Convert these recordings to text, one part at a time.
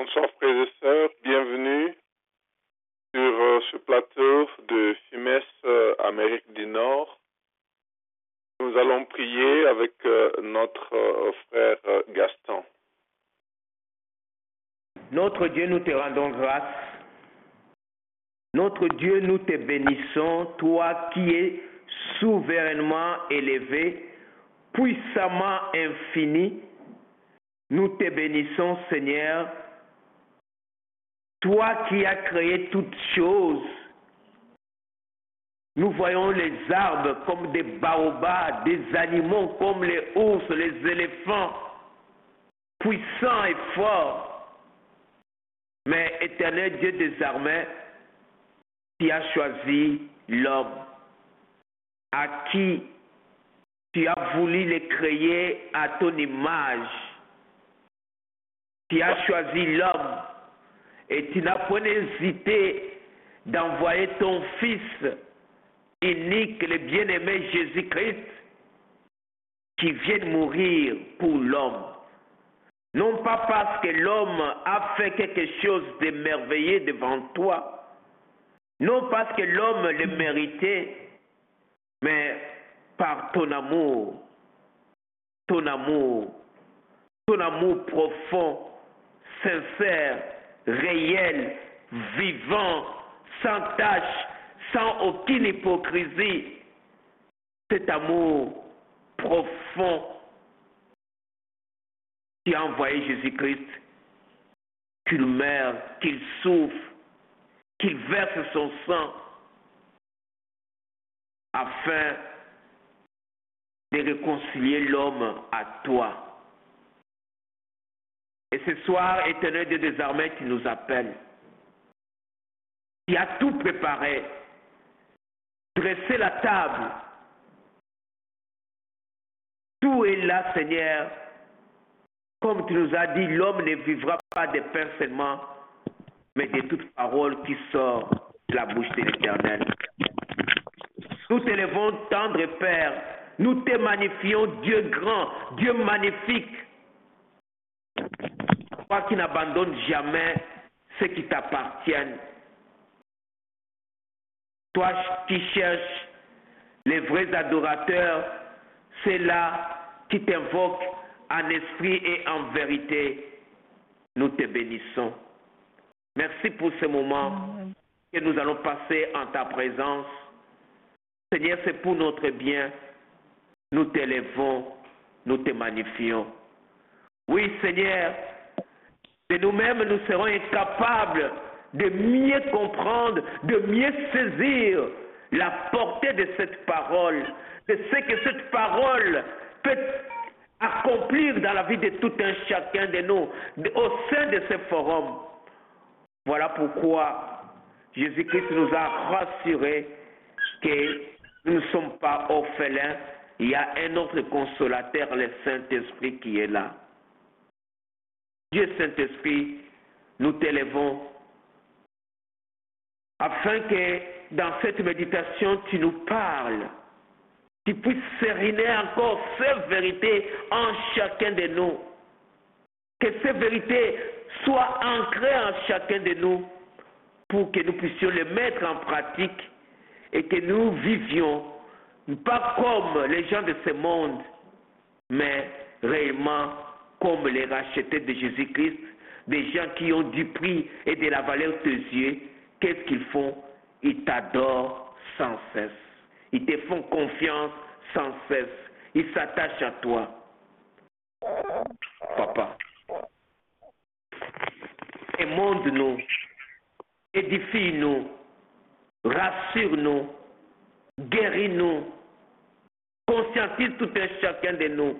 Bonsoir frères et sœurs, bienvenue sur ce plateau de FIMES Amérique du Nord. Nous allons prier avec notre frère Gaston. Notre Dieu, nous te rendons grâce. Notre Dieu, nous te bénissons, toi qui es souverainement élevé, puissamment infini. Nous te bénissons, Seigneur. Toi qui as créé toutes choses. Nous voyons les arbres comme des baobabs, des animaux comme les ours, les éléphants, puissants et forts. Mais éternel Dieu des armées, tu as choisi l'homme, à qui tu as voulu les créer à ton image. Tu as choisi l'homme et tu n'as pas hésité d'envoyer ton Fils unique, le bien-aimé Jésus-Christ, qui vient mourir pour l'homme. Non pas parce que l'homme a fait quelque chose de merveilleux devant toi, non parce que l'homme le méritait, mais par ton amour profond, sincère, réel, vivant, sans tache, sans aucune hypocrisie. Cet amour profond, tu as envoyé Jésus-Christ, qu'il meure, qu'il souffre, qu'il verse son sang, afin de réconcilier l'homme à toi. Et ce soir, éternel Dieu des armées, tu nous appelles. Tu as tout préparé, dressé la table. Tout est là, Seigneur. Comme tu nous as dit, l'homme ne vivra pas de pain seulement, mais de toute parole qui sort de la bouche de l'Éternel. Nous t'élevons, tendre Père. Nous te magnifions, Dieu grand, Dieu magnifique. Toi qui n'abandonnes jamais ceux qui t'appartiennent. Toi qui cherches les vrais adorateurs, ceux-là qui t'invoquent en esprit et en vérité. Nous te bénissons. Merci pour ce moment que nous allons passer en ta présence. Seigneur, c'est pour notre bien. Nous t'élevons, nous te magnifions. Oui, Seigneur, de nous-mêmes, nous serons incapables de mieux comprendre, de mieux saisir la portée de cette parole, de ce que cette parole peut accomplir dans la vie de tout un chacun de nous, au sein de ce forum. Voilà pourquoi Jésus-Christ nous a rassurés que nous ne sommes pas orphelins. Il y a un autre consolateur, le Saint-Esprit, qui est là. Dieu Saint-Esprit, nous t'élevons afin que dans cette méditation, tu nous parles, tu puisses sériner encore ces vérités en chacun de nous. Que ces vérités soient ancrées en chacun de nous pour que nous puissions les mettre en pratique et que nous vivions pas comme les gens de ce monde, mais réellement comme les rachetés de Jésus-Christ, des gens qui ont du prix et de la valeur aux yeux. Qu'est-ce qu'ils font? Ils t'adorent sans cesse. Ils te font confiance sans cesse. Ils s'attachent à toi. Papa, émonde-nous, édifie-nous, rassure-nous, guéris-nous, conscientise tout un chacun de nous,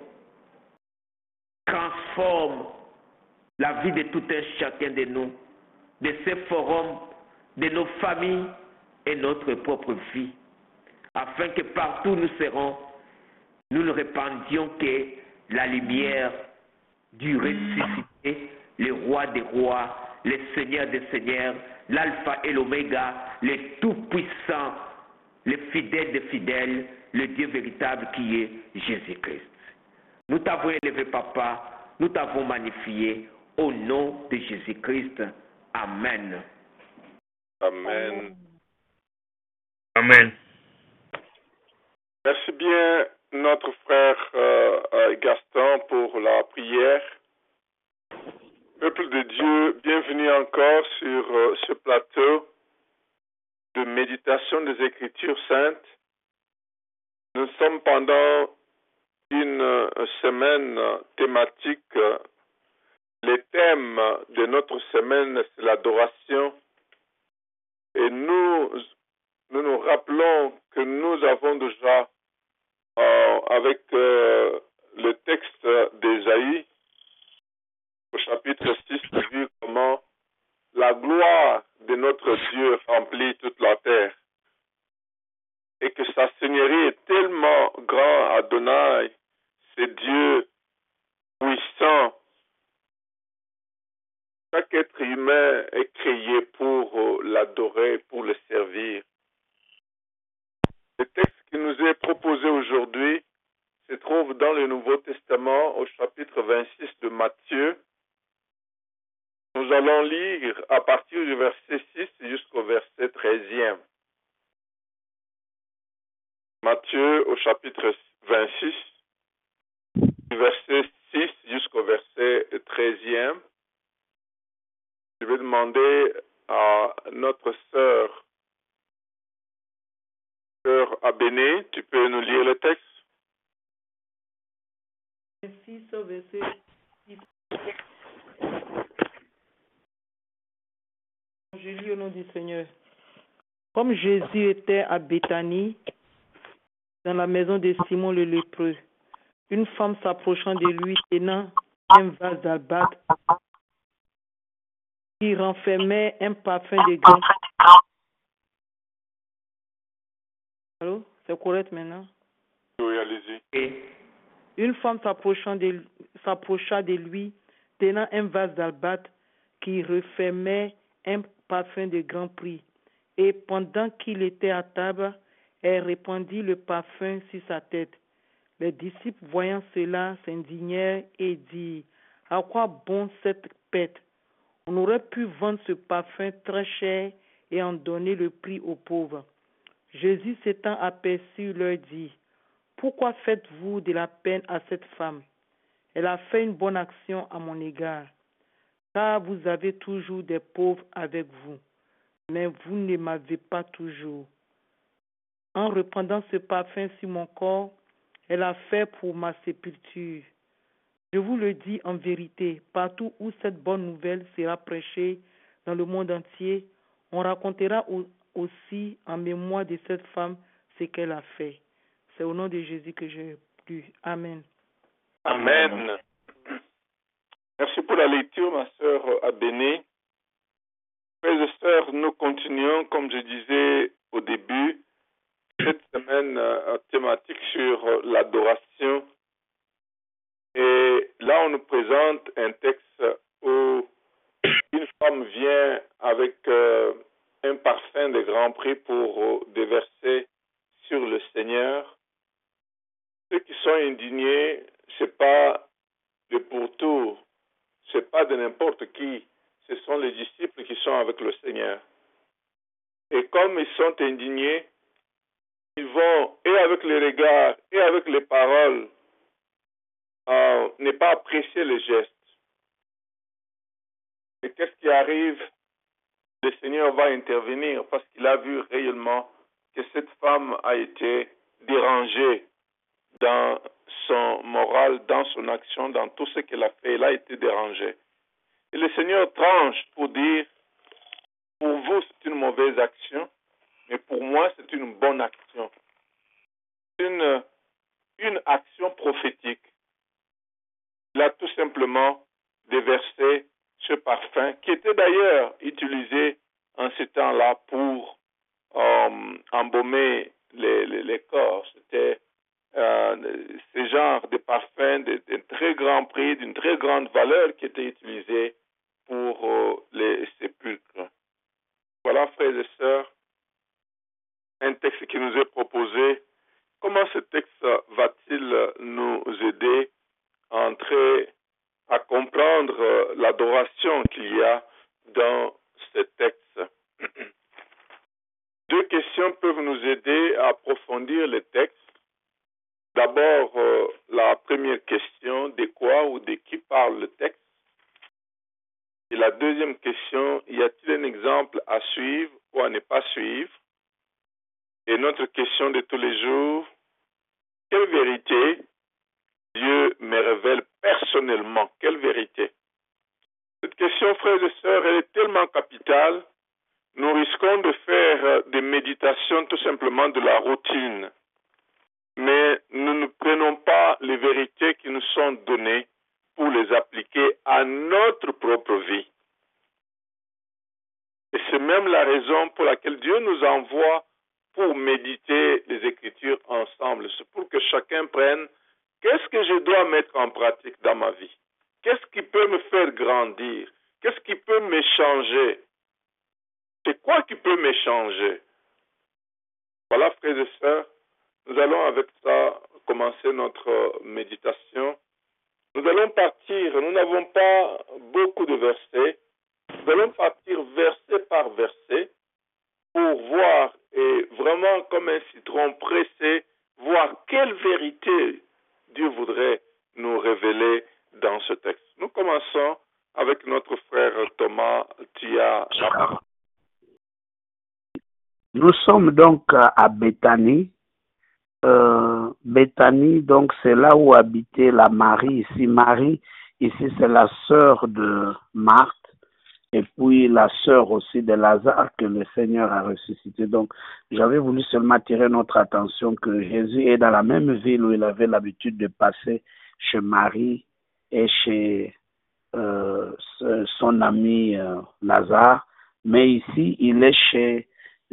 transforme la vie de tout un chacun de nous, de ces forums, de nos familles et notre propre vie, afin que partout où nous serons, nous ne répandions que la lumière du ressuscité, le roi des rois, le Seigneur des seigneurs, l'alpha et l'oméga, le tout-puissant, le fidèle des fidèles, le Dieu véritable qui est Jésus-Christ. Nous t'avons élevé, Papa, nous t'avons magnifié, Au nom de Jésus-Christ. Amen. Amen. Amen. Merci bien, notre frère Gaston, pour la prière. Peuple de Dieu, bienvenue encore sur ce plateau de méditation des Écritures saintes. Nous sommes pendant une semaine thématique. Le thème de notre semaine, c'est l'adoration. Et nous nous rappelons que nous avons déjà, avec le texte d'Ésaïe, au chapitre 6, vu comment la gloire de notre Dieu remplit toute la terre. Et que sa seigneurie est tellement grand, Adonai, c'est Dieu puissant. Chaque être humain est créé pour l'adorer, pour le servir. Le texte qui nous est proposé aujourd'hui se trouve dans le Nouveau Testament au chapitre 26 de Matthieu. Nous allons lire à partir du verset 6 jusqu'au verset 13e. Matthieu au chapitre 26, du verset 6 jusqu'au verset 13e. Je vais demander à notre sœur Abéné, tu peux nous lire le texte? Ainsi, ce verset 6. Je lis au nom du Seigneur. Comme Jésus était à Béthanie, dans la maison de Simon le lépreux, une femme s'approchant de lui, tenant un vase d'albâtre qui renfermait un parfum de grain. Allô? C'est correct maintenant? Oui, allez-y. Une femme s'approcha de lui, tenant un vase d'albâtre qui renfermait un parfum de grand prix. Et pendant qu'il était à table, elle répandit le parfum sur sa tête. Les disciples, voyant cela, s'indignèrent et dirent: à quoi bon cette pète? On aurait pu vendre ce parfum très cher et en donner le prix aux pauvres. Jésus s'étant aperçu leur dit: pourquoi faites-vous de la peine à cette femme? Elle a fait une bonne action à mon égard. Car vous avez toujours des pauvres avec vous, mais vous ne m'avez pas toujours. En répandant ce parfum sur mon corps, elle a fait pour ma sépulture. Je vous le dis en vérité, partout où cette bonne nouvelle sera prêchée dans le monde entier, on racontera aussi en mémoire de cette femme ce qu'elle a fait. C'est au nom de Jésus que j'ai lu. Amen. Amen. Merci pour la lecture, ma sœur Abéné. Frères et sœurs, nous continuons, comme je disais au début, cette semaine thématique sur l'adoration. Et là, on nous présente un texte où une femme vient avec un parfum de grand prix pour déverser sur le Seigneur. Ceux qui sont indignés, c'est pas de pourtour, c'est pas de n'importe qui, ce sont les disciples qui sont avec le Seigneur. Et comme ils sont indignés, ils vont, et avec les regards, et avec les paroles, ne pas apprécier les gestes. Et qu'est-ce qui arrive? Le Seigneur va intervenir parce qu'il a vu réellement que cette femme a été dérangée dans son moral, dans son action, dans tout ce qu'elle a fait. Elle a été dérangée. Et le Seigneur tranche pour dire, pour vous c'est une mauvaise action, mais pour moi c'est une bonne action. C'est une action prophétique. Il a tout simplement déversé ce parfum qui était d'ailleurs utilisé en ce temps-là pour embaumer les corps. C'était ce genre de parfum d'un très grand prix, d'une très grande valeur qui était utilisé pour les sépulcres. Voilà, frères et sœurs, un texte qui nous est proposé. Comment ce texte va-t-il nous aider à entrer à comprendre l'adoration qu'il y a dans ce texte. Deux questions peuvent nous aider à approfondir le texte. D'abord, la première question, de quoi ou de qui parle le texte? Et la deuxième question, y a-t-il un exemple à suivre ou à ne pas suivre? Et notre question de tous les jours, quelle vérité Dieu me révèle personnellement? Quelle vérité? Cette question, frères et sœurs, elle est tellement capitale, nous risquons de faire des méditations tout simplement de la routine. Mais nous ne prenons pas les vérités qui nous sont données pour les appliquer à notre propre vie. Et c'est même la raison pour laquelle Dieu nous envoie pour méditer les Écritures ensemble. C'est pour que chacun prenne qu'est-ce que je dois mettre en pratique dans ma vie? Qu'est-ce qui peut me faire grandir? Qu'est-ce qui peut m'échanger? C'est quoi qui peut m'échanger? Voilà, frères et sœurs, nous allons avec ça commencer notre méditation. Nous allons partir, nous n'avons pas beaucoup de versets, nous allons partir verset par verset pour voir, et vraiment comme un citron pressé, voir quelle vérité Dieu voudrait nous révéler dans ce texte. Nous commençons avec notre frère Thomas. Tu as la parole. Nous sommes donc à Béthanie. Béthanie, donc c'est là où habitait la Marie. Ici, Marie, ici c'est la sœur de Marthe et puis la sœur aussi de Lazare que le Seigneur a ressuscité. Donc, j'avais voulu seulement attirer notre attention que Jésus est dans la même ville où il avait l'habitude de passer chez Marie et chez son ami Lazare, mais ici, il est chez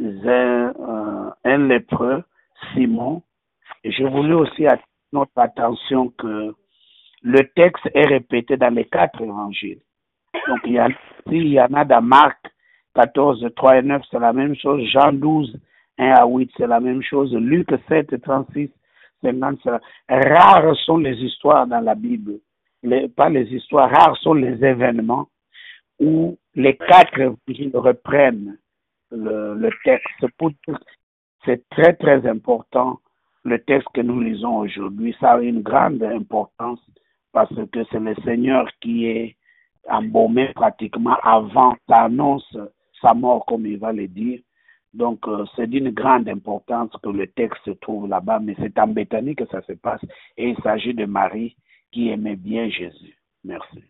un lépreux, Simon. Et je voulais aussi attirer notre attention que le texte est répété dans les 4 évangiles. Donc, il y en a dans Marc 14, 3 et 9, c'est la même chose. Jean 12, 1 à 8, c'est la même chose. Luc 7, 36, 50, c'est rares sont les histoires dans la Bible. Pas les histoires, rares sont les événements où les 4 évangiles reprennent le texte. C'est très, très important. Le texte que nous lisons aujourd'hui, ça a une grande importance parce que c'est le Seigneur qui est embaumé pratiquement avant, ça annonce sa mort, comme il va le dire. Donc, c'est d'une grande importance que le texte se trouve là-bas, mais c'est en Béthanie que ça se passe et il s'agit de Marie qui aimait bien Jésus. Merci.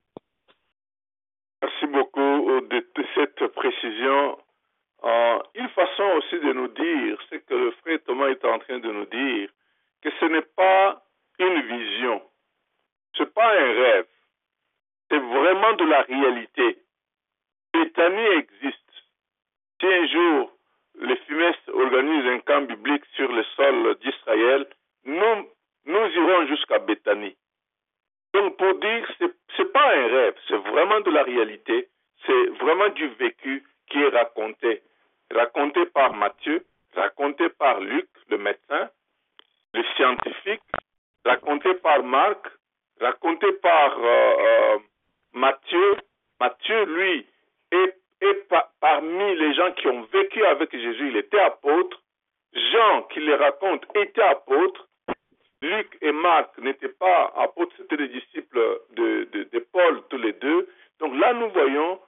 Merci beaucoup de cette précision. Une façon aussi de nous dire, c'est que le frère Thomas est en train de nous dire que ce n'est pas une vision, ce n'est pas un rêve, c'est vraiment de la réalité. Béthanie existe. Si un jour les FIMES organisent un camp biblique sur le sol d'Israël, nous irons jusqu'à Béthanie. Donc pour dire, c'est pas un rêve, c'est vraiment de la réalité, c'est vraiment du vécu qui est raconté par Matthieu, raconté par Luc, le médecin, le scientifique, raconté par Marc, raconté par Matthieu. Matthieu, lui, est parmi les gens qui ont vécu avec Jésus, il était apôtre. Jean, qui les raconte, était apôtre. Luc et Marc n'étaient pas apôtres, c'étaient des disciples de Paul, tous les deux. Donc là, nous voyons,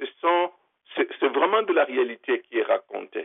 c'est vraiment de la réalité qui est racontée.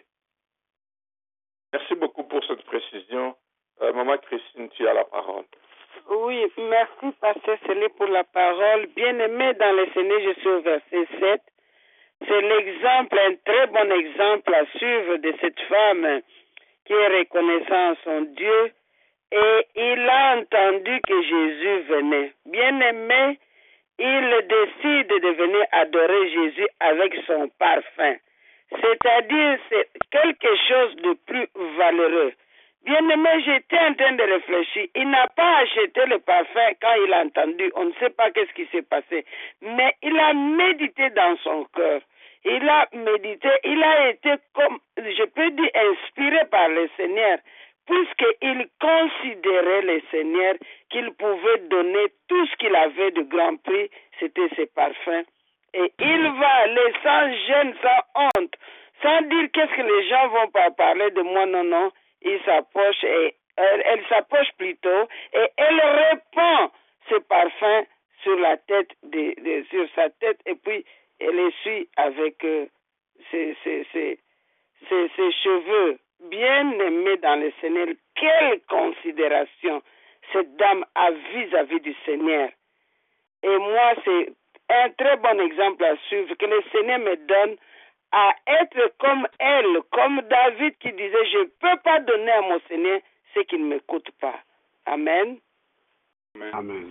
Merci beaucoup pour cette précision. Maman Christine, tu as la parole. Oui, merci Pasteur Célé pour la parole. Bien-aimé dans le Seigneur, je suis au verset 7. C'est l'exemple, un très bon exemple à suivre de cette femme qui est reconnaissant à son Dieu. Et il a entendu que Jésus venait. Bien-aimé, il décide de venir adorer Jésus avec son parfum. C'est-à-dire, c'est quelque chose de plus valeureux. Bien-aimé, j'étais en train de réfléchir. Il n'a pas acheté le parfum quand il a entendu. On ne sait pas qu'est-ce qui s'est passé. Mais il a médité dans son cœur. Il a médité. Il a été, comme je peux dire, inspiré par le Seigneur puisqu'il considérait le Seigneur qu'il pouvait donner tout ce qu'il avait de grand prix, c'était ses parfums. Et il va aller sans gêne, sans honte, sans dire qu'est-ce que les gens vont pas parler de moi, non, non. Il s'approche et elle s'approche plutôt et elle répand ce parfum sur la tête, sur sa tête, et puis elle essuie avec ses cheveux. Bien aimés dans le Seigneur, quelle considération cette dame a vis-à-vis du Seigneur. Et moi, c'est un très bon exemple à suivre que le Seigneur me donne à être comme elle, comme David qui disait, je ne peux pas donner à mon Seigneur ce qui ne m'écoute pas. Amen. Amen.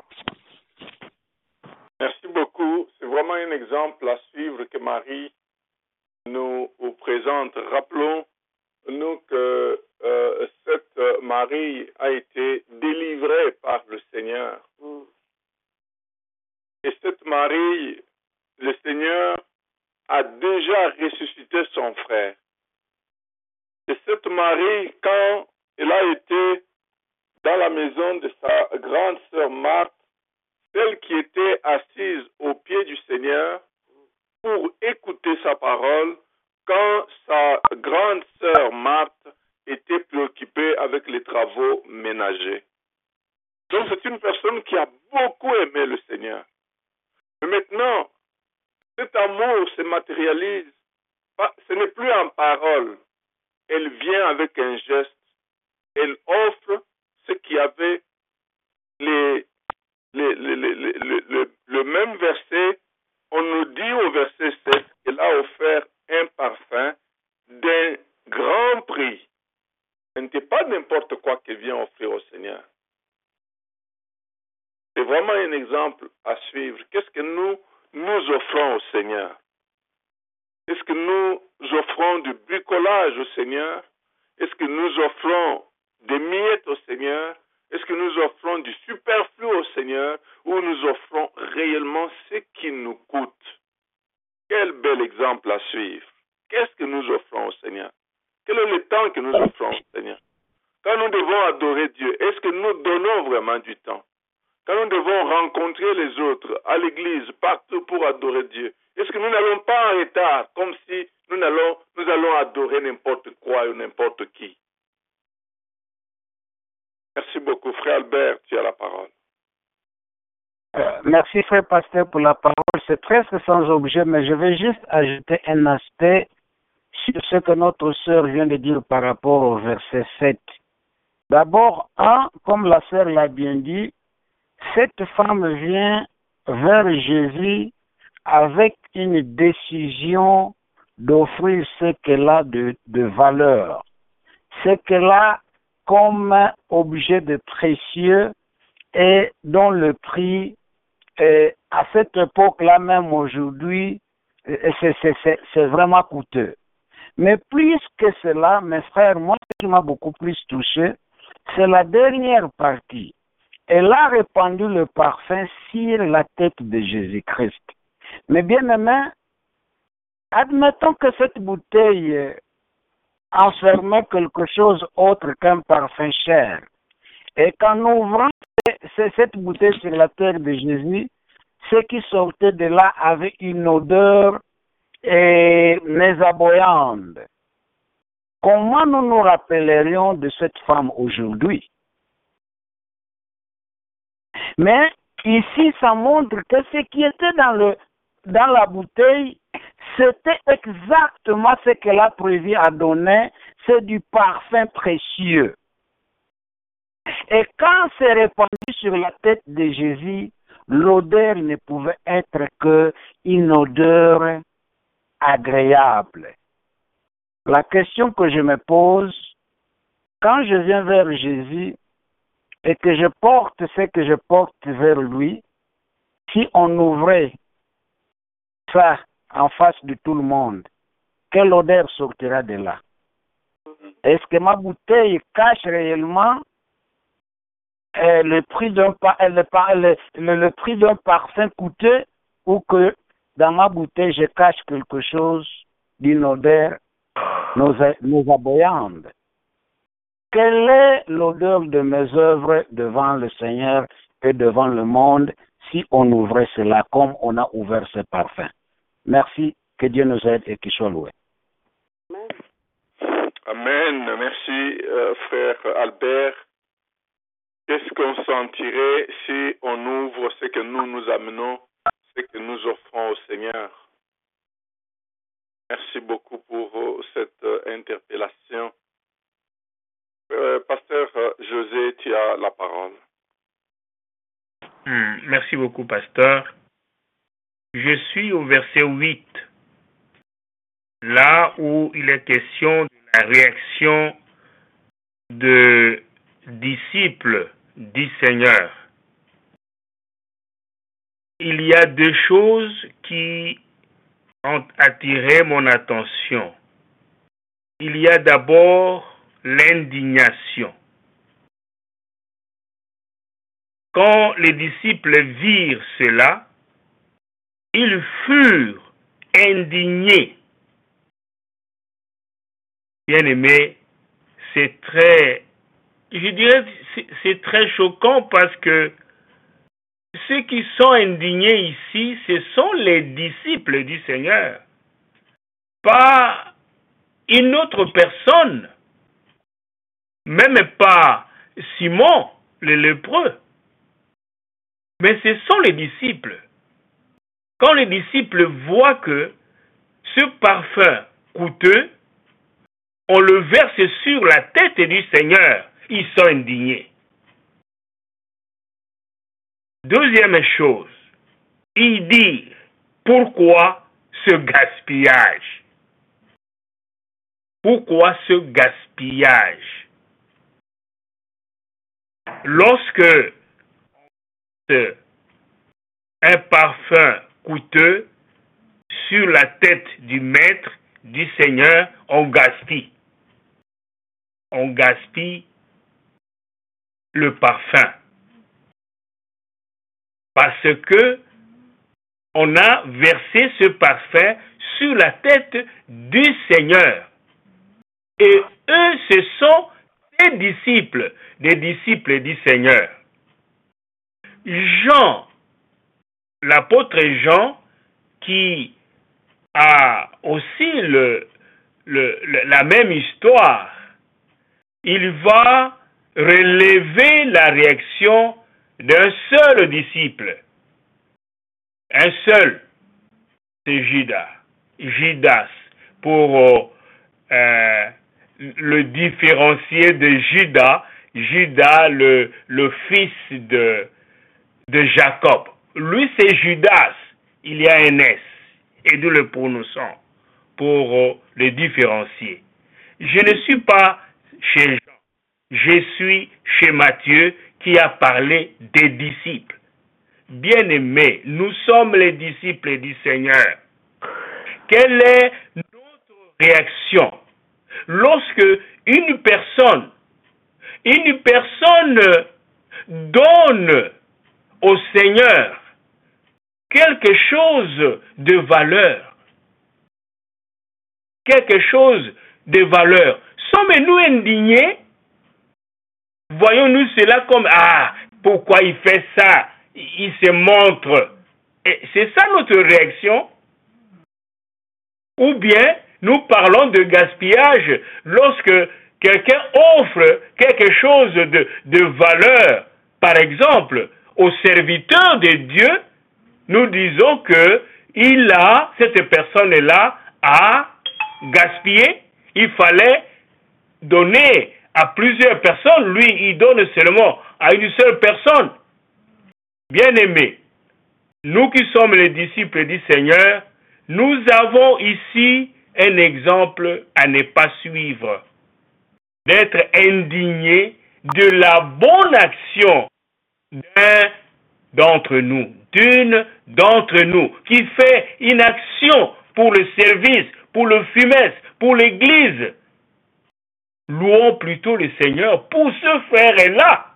Merci beaucoup. C'est vraiment un exemple à suivre que Marie nous présente. Rappelons-nous que cette Marie a été délivrée par le Seigneur. Et cette Marie, le Seigneur a déjà ressuscité son frère. Et cette Marie, quand elle a été dans la maison de sa grande sœur Marthe, celle qui était assise au pied du Seigneur pour écouter sa parole, quand sa grande sœur Marthe était préoccupée avec les travaux ménagers. Donc c'est une personne qui a beaucoup aimé le Seigneur. Mais maintenant, cet amour se matérialise, ce n'est plus en parole. Elle vient avec un geste. Elle offre ce qui avait le même verset. On nous dit au verset 7 qu'elle a offert un parfum d'un grand prix. Ce n'était pas n'importe quoi qu'elle vient offrir au Seigneur. C'est vraiment un exemple à suivre. Qu'est-ce que nous offrons au Seigneur? Est-ce que nous offrons du bricolage au Seigneur? Est-ce que nous offrons des miettes au Seigneur? Est-ce que nous offrons du superflu au Seigneur? Ou nous offrons réellement ce qui nous coûte? Quel bel exemple à suivre. Qu'est-ce que nous offrons au Seigneur? Quel est le temps que nous offrons au Seigneur? Quand nous devons adorer Dieu, est-ce que nous donnons vraiment du temps? Quand nous devons rencontrer les autres à l'église, partout pour adorer Dieu, est-ce que nous n'allons pas en retard, comme si nous allons adorer n'importe quoi ou n'importe qui? Merci beaucoup. Frère Albert, tu as la parole. Merci, frère pasteur, pour la parole. C'est presque sans objet, mais je vais juste ajouter un aspect sur ce que notre sœur vient de dire par rapport au verset 7. D'abord, comme la sœur l'a bien dit, cette femme vient vers Jésus avec une décision d'offrir ce qu'elle a de valeur, ce qu'elle a comme objet de précieux et dont le prix, à cette époque-là, même aujourd'hui, c'est vraiment coûteux. Mais plus que cela, mes frères, moi, ce qui m'a beaucoup plus touché, c'est la dernière partie. Elle a répandu le parfum sur la tête de Jésus-Christ. Mais bien aimé, admettons que cette bouteille enfermait quelque chose autre qu'un parfum cher. Et qu'en ouvrant cette bouteille sur la tête de Jésus, ce qui sortait de là avait une odeur désarçonnante. Comment nous nous rappellerions de cette femme aujourd'hui? Mais ici, ça montre que ce qui était dans la bouteille, c'était exactement ce qu'elle a prévu à donner, c'est du parfum précieux. Et quand c'est répandu sur la tête de Jésus, l'odeur ne pouvait être qu'une odeur agréable. La question que je me pose, quand je viens vers Jésus et que je porte ce que je porte vers lui, si on ouvrait ça en face de tout le monde, quelle odeur sortira de là? Est-ce que ma bouteille cache réellement le prix d'un parfum coûteux, ou que dans ma bouteille je cache quelque chose d'une odeur nauséabonde? quelle est l'odeur de mes œuvres devant le Seigneur et devant le monde si on ouvrait cela comme on a ouvert ce parfum? Merci, que Dieu nous aide et qu'il soit loué. Amen. Merci, frère Albert. Qu'est-ce qu'on sentirait si on ouvre ce que nous amenons, ce que nous offrons au Seigneur? Merci beaucoup pour cette interpellation. Pasteur José, tu as la parole. Merci beaucoup, pasteur. Je suis au verset 8, là où il est question de la réaction de disciples du Seigneur. Il y a deux choses qui ont attiré mon attention. Il y a d'abord l'indignation. Quand les disciples virent cela, ils furent indignés. Bien-aimés, c'est très choquant parce que ceux qui sont indignés ici, ce sont les disciples du Seigneur, pas une autre personne, même pas Simon, le lépreux, mais ce sont les disciples. Quand les disciples voient que ce parfum coûteux, on le verse sur la tête du Seigneur, ils sont indignés. Deuxième chose, ils disent, pourquoi ce gaspillage? Pourquoi ce gaspillage? Lorsque un parfum coûteux sur la tête du maître, du Seigneur, on gaspille. On gaspille le parfum. Parce que on a versé ce parfum sur la tête du Seigneur. Et eux, ce sont des disciples du Seigneur. Jean, l'apôtre Jean, qui a aussi la même histoire, il va relever la réaction d'un seul disciple. Un seul, c'est Judas, pour le différencier de Judas, le fils de Jacob. Lui, c'est Judas. Il y a un S. Et nous le prononçons pour le différencier. Je ne suis pas chez Jean. Je suis chez Matthieu qui a parlé des disciples. Bien-aimés, nous sommes les disciples du Seigneur. Quelle est notre réaction lorsque une personne donne au Seigneur quelque chose de valeur? Quelque chose de valeur. Sommes-nous indignés? Voyons-nous cela comme, pourquoi il fait ça? Il se montre. Et c'est ça notre réaction? Ou bien, nous parlons de gaspillage lorsque quelqu'un offre quelque chose de valeur. Par exemple, au serviteur de Dieu, nous disons que cette personne-là a gaspillé. Il fallait donner à plusieurs personnes. Lui, il donne seulement à une seule personne. Bien-aimés, nous qui sommes les disciples du Seigneur, nous avons ici un exemple à ne pas suivre. D'être indignés de la bonne action d'une d'entre nous, qui fait une action pour le service, pour le FIMES, pour l'Église. Louons plutôt le Seigneur pour ce frère-là.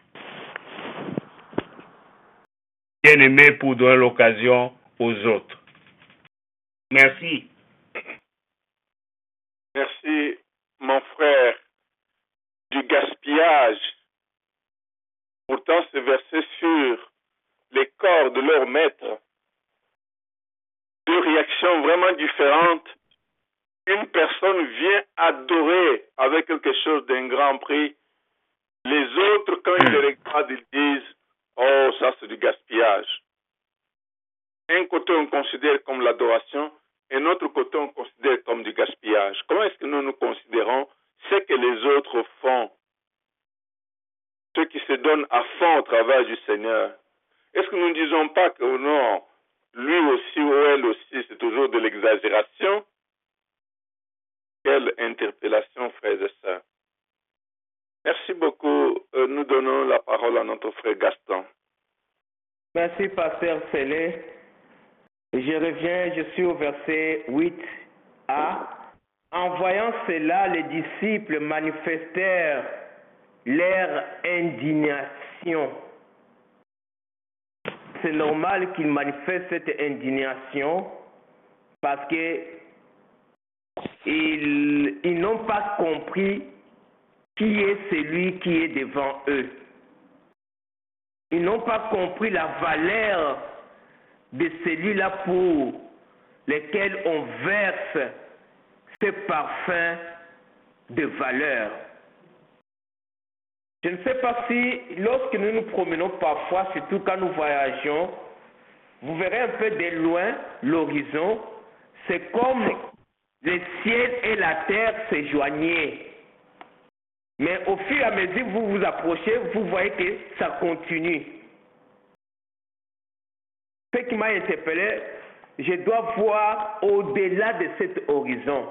Bien-aimé, pour donner l'occasion aux autres. Merci. Merci, mon frère. du gaspillage. Pourtant, ce verset sur les corps de leurs maîtres, deux réactions vraiment différentes. Une personne vient adorer avec quelque chose d'un grand prix. Les autres, quand ils le regardent, ils disent « Oh, ça c'est du gaspillage ». Un côté, on considère comme l'adoration, et un autre côté, on considère comme du gaspillage. Comment est-ce que nous nous considérons ce que les autres font, ceux qui se donnent à fond au travail du Seigneur? Est-ce que nous ne disons pas que non, lui aussi ou elle aussi, c'est toujours de l'exagération? Quelle interpellation, frères et sœurs. Merci beaucoup. Nous donnons la parole à notre frère Gaston. Merci, pasteur Célé. Je reviens, je suis au verset 8a. En voyant cela, les disciples manifestèrent leur indignation. C'est normal qu'ils manifestent cette indignation parce que ils n'ont pas compris qui est celui qui est devant eux. Ils n'ont pas compris la valeur de celui-là pour lequel on verse ce parfum de valeur. Je ne sais pas si, lorsque nous nous promenons parfois, surtout quand nous voyageons, vous verrez un peu de loin l'horizon, c'est comme le ciel et la terre se joignaient. Mais au fur et à mesure que vous vous approchez, vous voyez que ça continue. Ce qui m'a interpellé, je dois voir au-delà de cet horizon.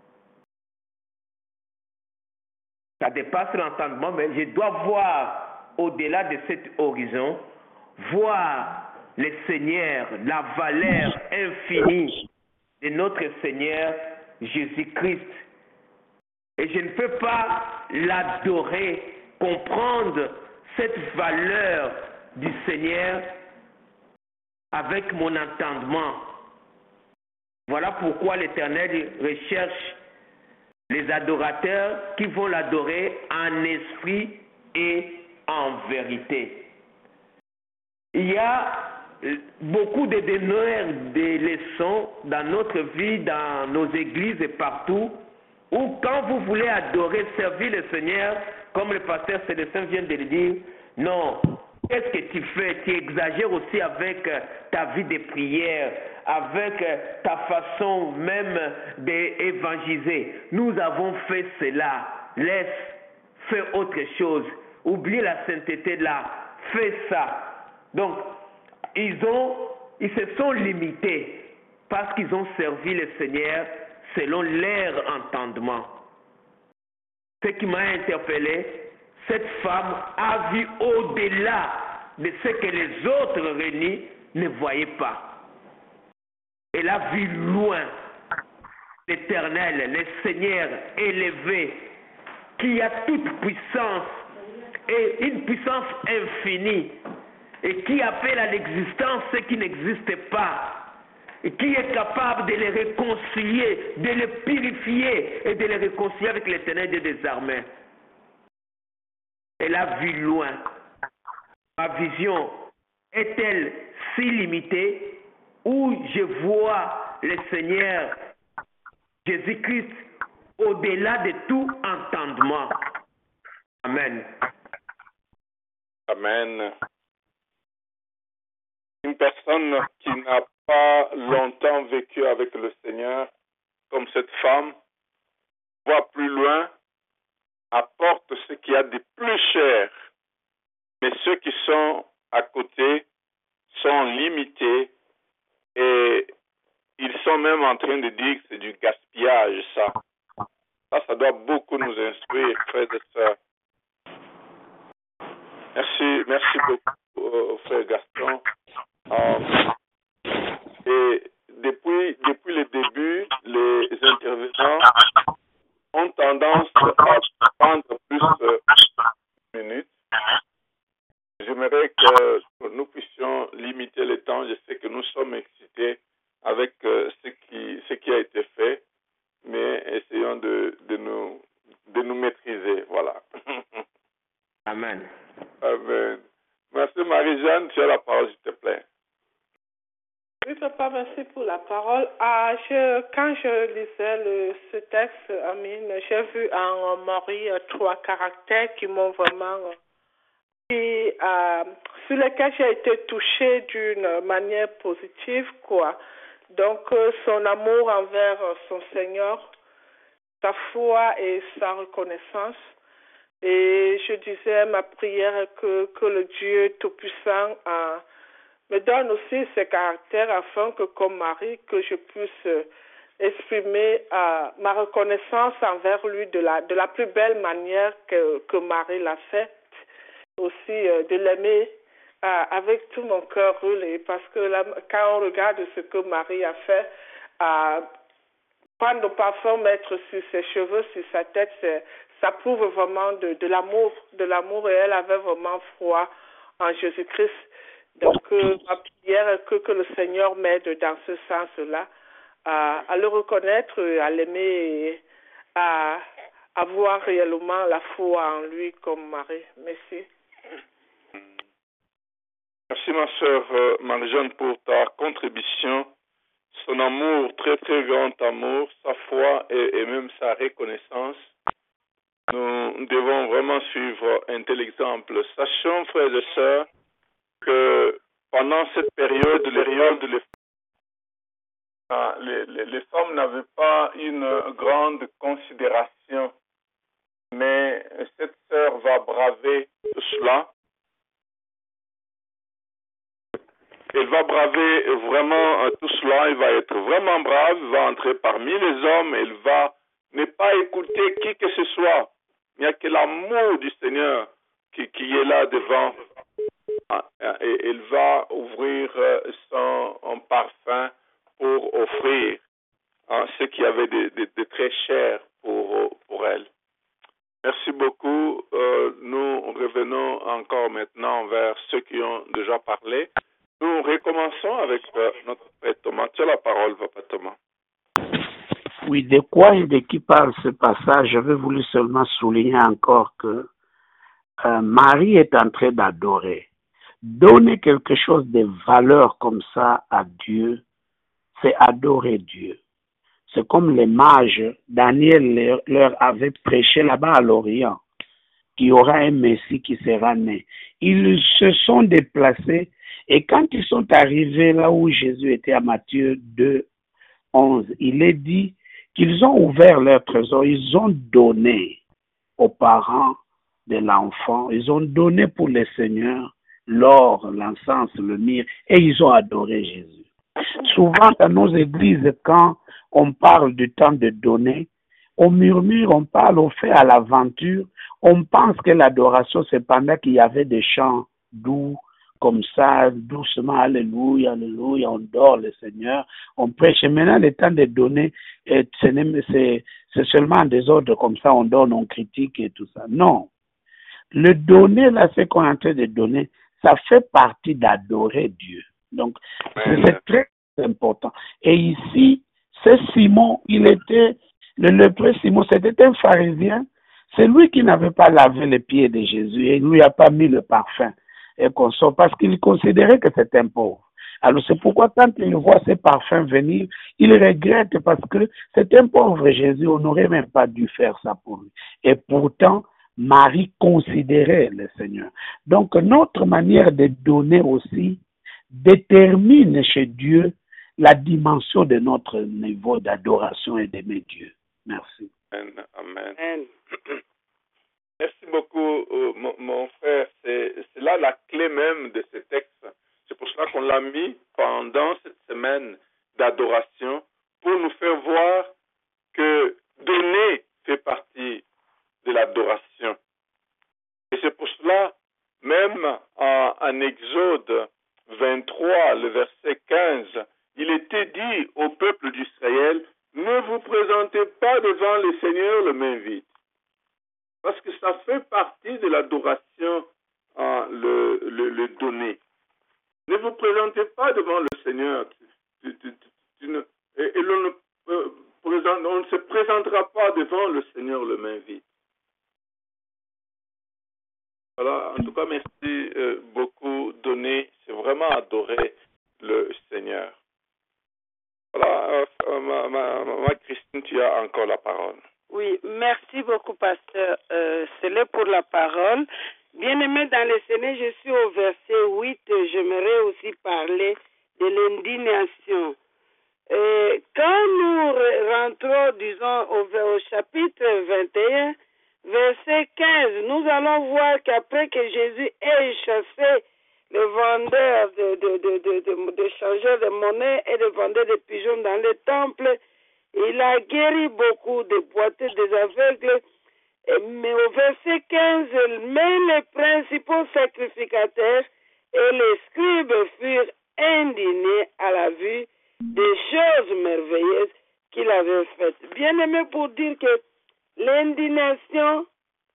Ça dépasse l'entendement, mais je dois voir au-delà de cet horizon, voir le Seigneur, la valeur infinie de notre Seigneur Jésus-Christ. Et je ne peux pas l'adorer, comprendre cette valeur du Seigneur avec mon entendement. Voilà pourquoi l'Éternel recherche les adorateurs qui vont l'adorer en esprit et en vérité. Il y a beaucoup de donneurs de leçons dans notre vie, dans nos églises et partout, où quand vous voulez adorer, servir le Seigneur, comme le pasteur Célestin vient de le dire, non, qu'est-ce que tu fais? Tu exagères aussi avec ta vie de prière, avec ta façon même d'évangéliser. Nous avons fait cela. Laisse, fais autre chose. Oublie la sainteté là. Fais ça. Donc, ils se sont limités parce qu'ils ont servi le Seigneur selon leur entendement. Ce qui m'a interpellé, cette femme a vu au-delà de ce que les autres réunis ne voyaient pas. Elle a vu loin l'Éternel, le Seigneur élevé, qui a toute puissance et une puissance infinie, et qui appelle à l'existence ce qui n'existe pas, et qui est capable de les réconcilier, de les purifier et de les réconcilier avec l'Éternel des armées. Elle a vu loin. Ma vision est-elle si limitée où je vois le Seigneur Jésus-Christ au-delà de tout entendement? Amen. Amen. Une personne qui n'a pas longtemps vécu avec le Seigneur, comme cette femme, voit plus loin, apporte ce qu'il y a de plus cher. Mais ceux qui sont à côté sont limités et ils sont même en train de dire que c'est du gaspillage, ça. Ça doit beaucoup nous instruire, frères et sœurs. Merci beaucoup, frère Gaston. Et depuis le début, les intervenants ont tendance à prendre plus de minutes. J'aimerais que nous puissions limiter le temps. Je sais que nous sommes excités avec ce qui a été fait, mais essayons de nous maîtriser. Voilà. Papa, merci pour la parole. Quand je lisais ce texte, Amine, j'ai vu en Marie 3 caractères qui m'ont vraiment... sur lesquels j'ai été touchée d'une manière positive, quoi. Donc, son amour envers son Seigneur, sa foi et sa reconnaissance. Et je disais ma prière que le Dieu Tout-Puissant me donne aussi ces caractères afin que, comme Marie, que je puisse exprimer ma reconnaissance envers lui de la plus belle manière que Marie l'a fait. Aussi de l'aimer avec tout mon cœur roulé, parce que là, quand on regarde ce que Marie a fait, prendre le parfum, mettre sur ses cheveux, sur sa tête, ça prouve vraiment de l'amour, et elle avait vraiment foi en Jésus-Christ. Donc, ma prière est que le Seigneur m'aide dans ce sens-là, à le reconnaître, à l'aimer, et à avoir réellement la foi en lui comme Marie. Merci. Merci ma sœur Marie-Jeanne pour ta contribution, son amour, très très grand amour, sa foi et même sa reconnaissance. Nous devons vraiment suivre un tel exemple. Sachons, frères et sœurs, que pendant cette période, les femmes n'avaient pas une grande considération, mais cette sœur va braver tout cela. Elle va braver vraiment tout cela, elle va être vraiment brave, elle va entrer parmi les hommes, elle va ne pas écouter qui que ce soit. Il n'y a que l'amour du Seigneur qui est là devant. Et elle va ouvrir son parfum pour offrir ce qui avait de très cher pour elle. Merci beaucoup. Nous revenons encore maintenant vers ceux qui ont déjà parlé. Nous recommençons avec notre Père Thomas. Tu as la parole, Papa Thomas. Oui, de quoi et de qui parle ce passage? Je vais voulu seulement souligner encore que Marie est en train d'adorer. Donner quelque chose de valeur comme ça à Dieu, c'est adorer Dieu. C'est comme les mages, Daniel leur avait prêché là-bas à l'Orient, qu'il y aura un Messie qui sera né. Ils se sont déplacés et quand ils sont arrivés là où Jésus était à Matthieu 2, 11, il est dit qu'ils ont ouvert leur trésor, ils ont donné aux parents de l'enfant, ils ont donné pour le Seigneur l'or, l'encens, le myrrhe, et ils ont adoré Jésus. Souvent dans nos églises, quand on parle du temps de donner, on murmure, on parle, on fait à l'aventure, on pense que l'adoration c'est pendant qu'il y avait des chants doux, comme ça, doucement, alléluia, alléluia, on dort le Seigneur, on prêche. Et maintenant, le temps de donner, c'est seulement en désordre comme ça, on donne, on critique et tout ça. Non. Le donner, là, ce qu'on est en train de donner, ça fait partie d'adorer Dieu. Donc, c'est très important. Et ici, c'est Simon, il était, le lépreux Simon, c'était un pharisien. C'est lui qui n'avait pas lavé les pieds de Jésus et il ne lui a pas mis le parfum et consort parce qu'il considérait que c'était un pauvre. Alors c'est pourquoi quand il voit ces parfums venir, il regrette parce que c'est un pauvre Jésus, on n'aurait même pas dû faire ça pour lui. Et pourtant, Marie considérait le Seigneur. Donc notre manière de donner aussi détermine chez Dieu la dimension de notre niveau d'adoration et d'aimer Dieu. Merci. Amen. Amen. Merci beaucoup, mon frère. C'est là la clé même de ce texte. C'est pour cela qu'on l'a mis pendant cette semaine d'adoration pour nous faire voir que donner fait partie de l'adoration. Et c'est pour cela, même en Exode 23, le verset 15, il était dit au peuple d'Israël, ne vous présentez pas devant le Seigneur le main vide. Parce que ça fait partie de l'adoration, le donner. Ne vous présentez pas devant le Seigneur. On ne se présentera pas devant le Seigneur le main vide. Voilà, en tout cas, merci beaucoup. Donner, c'est vraiment adorer le Seigneur. Voilà, ma Christine, tu as encore la parole. Oui, merci beaucoup, pasteur. C'est là pour la parole. Bien-aimé dans le Seigneur, je suis au verset 8. J'aimerais aussi parler de l'indignation. Quand nous rentrons, disons, au chapitre 21, verset 15, nous allons voir qu'après que Jésus ait chassé les vendeurs de changeurs de monnaie et les vendeurs de pigeons dans le temple, il a guéri beaucoup de boiteux, des aveugles. Mais au verset 15, mais les principaux sacrificateurs et les scribes furent indignés à la vue des choses merveilleuses qu'il avait faites. Bien aimé, pour dire que l'indignation,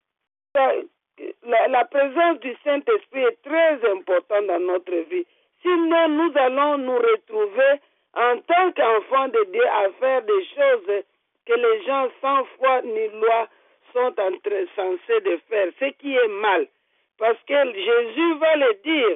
la présence du Saint-Esprit est très importante dans notre vie. Sinon, nous allons nous retrouver en tant qu'enfants de Dieu à faire des choses que les gens sans foi ni loi sont censés de faire, ce qui est mal. Parce que Jésus va le dire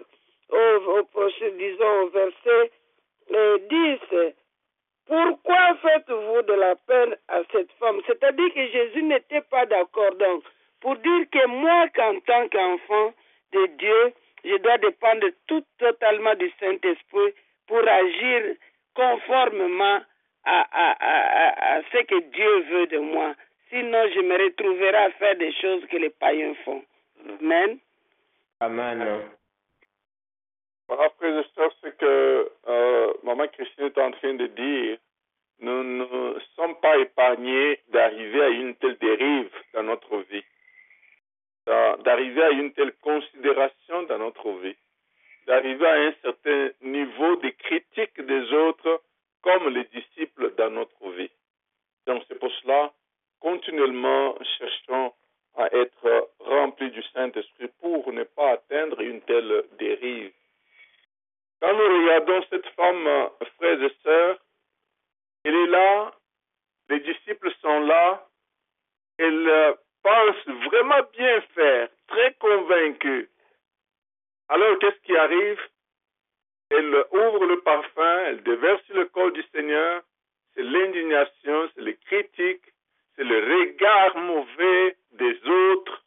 au verset 10, pourquoi faites-vous de la peine à cette femme? C'est-à-dire que Jésus n'était pas d'accord. Donc, pour dire que moi, qu'en tant qu'enfant de Dieu, je dois dépendre totalement du Saint-Esprit pour agir conformément à ce que Dieu veut de moi. Sinon, je me retrouverai à faire des choses que les païens font. Amen. Amen. Voilà, frères et sœurs, ce que Maman Christine est en train de dire, nous ne sommes pas épargnés d'arriver à une telle dérive dans notre vie, d'arriver à une telle considération dans notre vie, d'arriver à un certain niveau de critique des autres comme les disciples dans notre vie. Donc c'est pour cela, continuellement, cherchons à être remplis du Saint-Esprit pour ne pas atteindre une telle dérive. Quand nous regardons cette femme, frères et sœurs, elle est là, les disciples sont là, elle pense vraiment bien faire, très convaincue. Alors qu'est-ce qui arrive? Elle ouvre le parfum, elle déverse sur le corps du Seigneur, c'est l'indignation, c'est les critiques, c'est le regard mauvais des autres.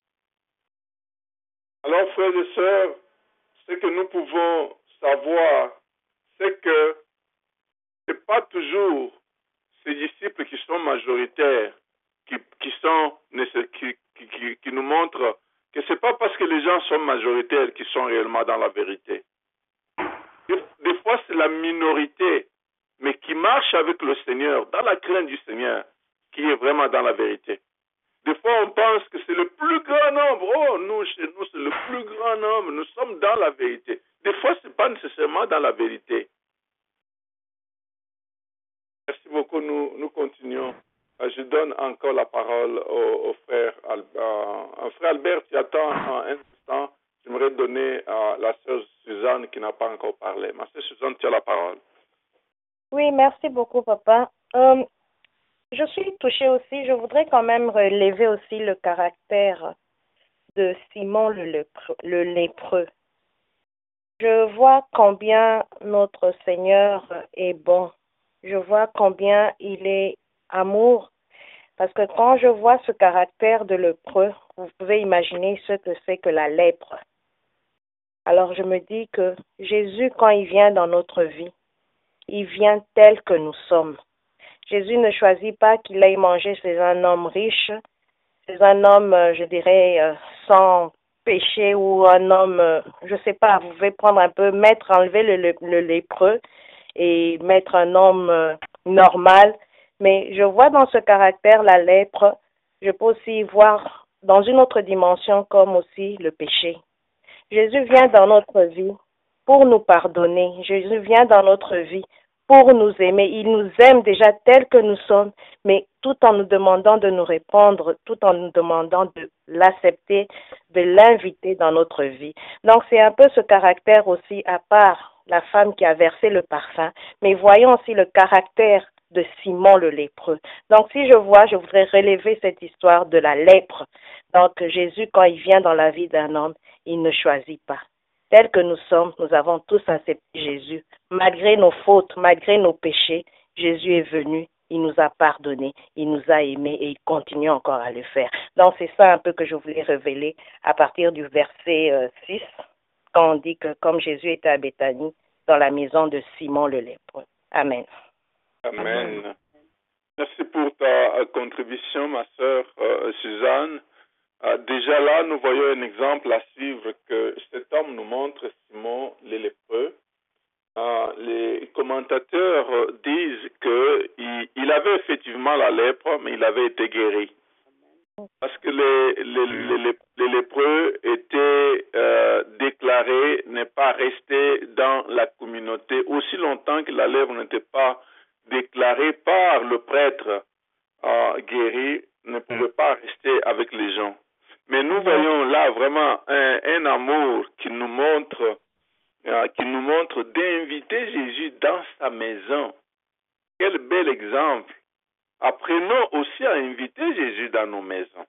Alors frères et sœurs, ce que nous pouvons savoir, c'est que ce n'est pas toujours ces disciples qui sont majoritaires, qui nous montrent que ce n'est pas parce que les gens sont majoritaires qu'ils sont réellement dans la vérité. Des fois, c'est la minorité, mais qui marche avec le Seigneur, dans la crainte du Seigneur, qui est vraiment dans la vérité. Des fois, on pense que c'est le plus grand nombre. Oh, nous, chez nous, c'est le plus grand nombre. Nous sommes dans la vérité. Des fois, ce n'est pas nécessairement dans la vérité. Merci beaucoup. Nous continuons. Je donne encore la parole au frère Albert. Frère Albert, tu attends un instant. J'aimerais donner à la sœur Suzanne qui n'a pas encore parlé. Ma sœur Suzanne, tu as la parole. Oui, merci beaucoup, papa. Je suis touchée aussi. Je voudrais quand même relever aussi le caractère de Simon le lépreux. Je vois combien notre Seigneur est bon. Je vois combien il est amour. Parce que quand je vois ce caractère de lépreux, vous pouvez imaginer ce que c'est que la lèpre. Alors je me dis que Jésus, quand il vient dans notre vie, il vient tel que nous sommes. Jésus ne choisit pas qu'il aille manger chez un homme riche, chez un homme, je dirais, sans péché ou un homme, je ne sais pas, vous pouvez prendre un peu, enlever le lépreux et mettre un homme normal. Mais je vois dans ce caractère la lèpre, je peux aussi voir dans une autre dimension comme aussi le péché. Jésus vient dans notre vie pour nous pardonner. Jésus vient dans notre vie pour nous aimer. Il nous aime déjà tel que nous sommes, mais tout en nous demandant de nous répondre, tout en nous demandant de l'accepter, de l'inviter dans notre vie. Donc c'est un peu ce caractère aussi, à part la femme qui a versé le parfum, mais voyons aussi le caractère de Simon le lépreux. Donc si je voudrais relever cette histoire de la lèpre. Donc Jésus, quand il vient dans la vie d'un homme, il ne choisit pas. Tel que nous sommes, nous avons tous accepté Jésus. Malgré nos fautes, malgré nos péchés, Jésus est venu, il nous a pardonné, il nous a aimés et il continue encore à le faire. Donc c'est ça un peu que je voulais révéler à partir du verset 6, quand on dit que comme Jésus était à Béthanie, dans la maison de Simon le lépreux. Amen. Amen. Merci pour ta contribution, ma sœur Suzanne. Déjà là, nous voyons un exemple à suivre que cet homme nous montre, Simon le lépreux. Les commentateurs disent qu'il avait effectivement la lèpre, mais il avait été guéri. Parce que les lépreux étaient déclarés ne pas rester dans la communauté aussi longtemps que la lèpre n'était pas déclarée par le prêtre guéri, ne pouvait pas rester avec les gens. Mais nous voyons là vraiment un amour qui nous montre d'inviter Jésus dans sa maison. Quel bel exemple. Apprenons aussi à inviter Jésus dans nos maisons.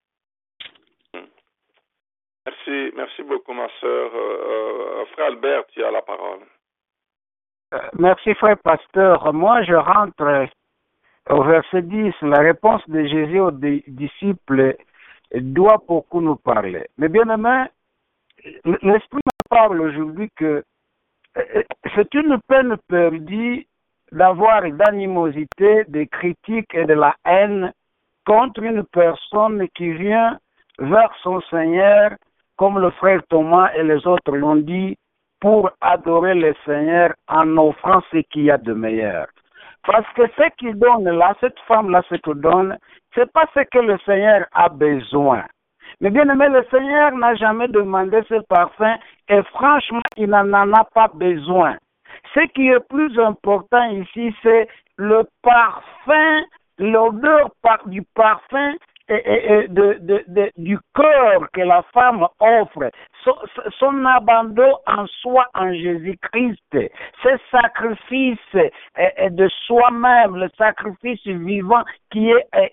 Merci beaucoup, ma sœur. Frère Albert, tu as la parole. Merci, frère pasteur. Moi, je rentre au verset 10. La réponse de Jésus aux disciples doit beaucoup nous parler. Mais bien aimé, l'Esprit me parle aujourd'hui que c'est une peine perdue d'avoir d'animosité, de critiques et de la haine contre une personne qui vient vers son Seigneur, comme le frère Thomas et les autres l'ont dit, pour adorer le Seigneur en offrant ce qu'il y a de meilleur. Parce que ce qu'il donne là, cette femme-là, ce qu'il donne, c'est pas ce que le Seigneur a besoin. Mais bien aimé, le Seigneur n'a jamais demandé ce parfum et franchement, il n'en a pas besoin. Ce qui est plus important ici, c'est le parfum, l'odeur du parfum du cœur que la femme offre, son abandon en soi en Jésus-Christ, ce sacrifice de soi-même, le sacrifice vivant qui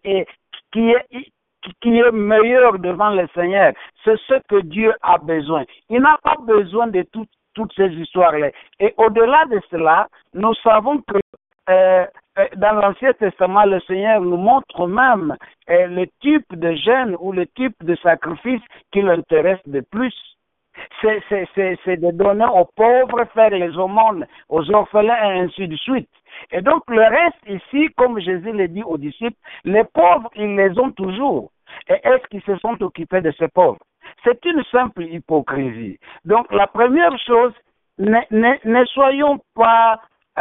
est meilleur devant le Seigneur. C'est ce que Dieu a besoin. Il n'a pas besoin de toutes ces histoires-là. Et au-delà de cela, nous savons que dans l'Ancien Testament, le Seigneur nous montre même le type de jeûne ou le type de sacrifice qui l'intéresse le plus. C'est de donner aux pauvres, faire les aumônes aux orphelins et ainsi de suite. Et donc le reste ici, comme Jésus l'a dit aux disciples, les pauvres, ils les ont toujours. Et est-ce qu'ils se sont occupés de ces pauvres? C'est une simple hypocrisie. Donc la première chose, ne soyons pas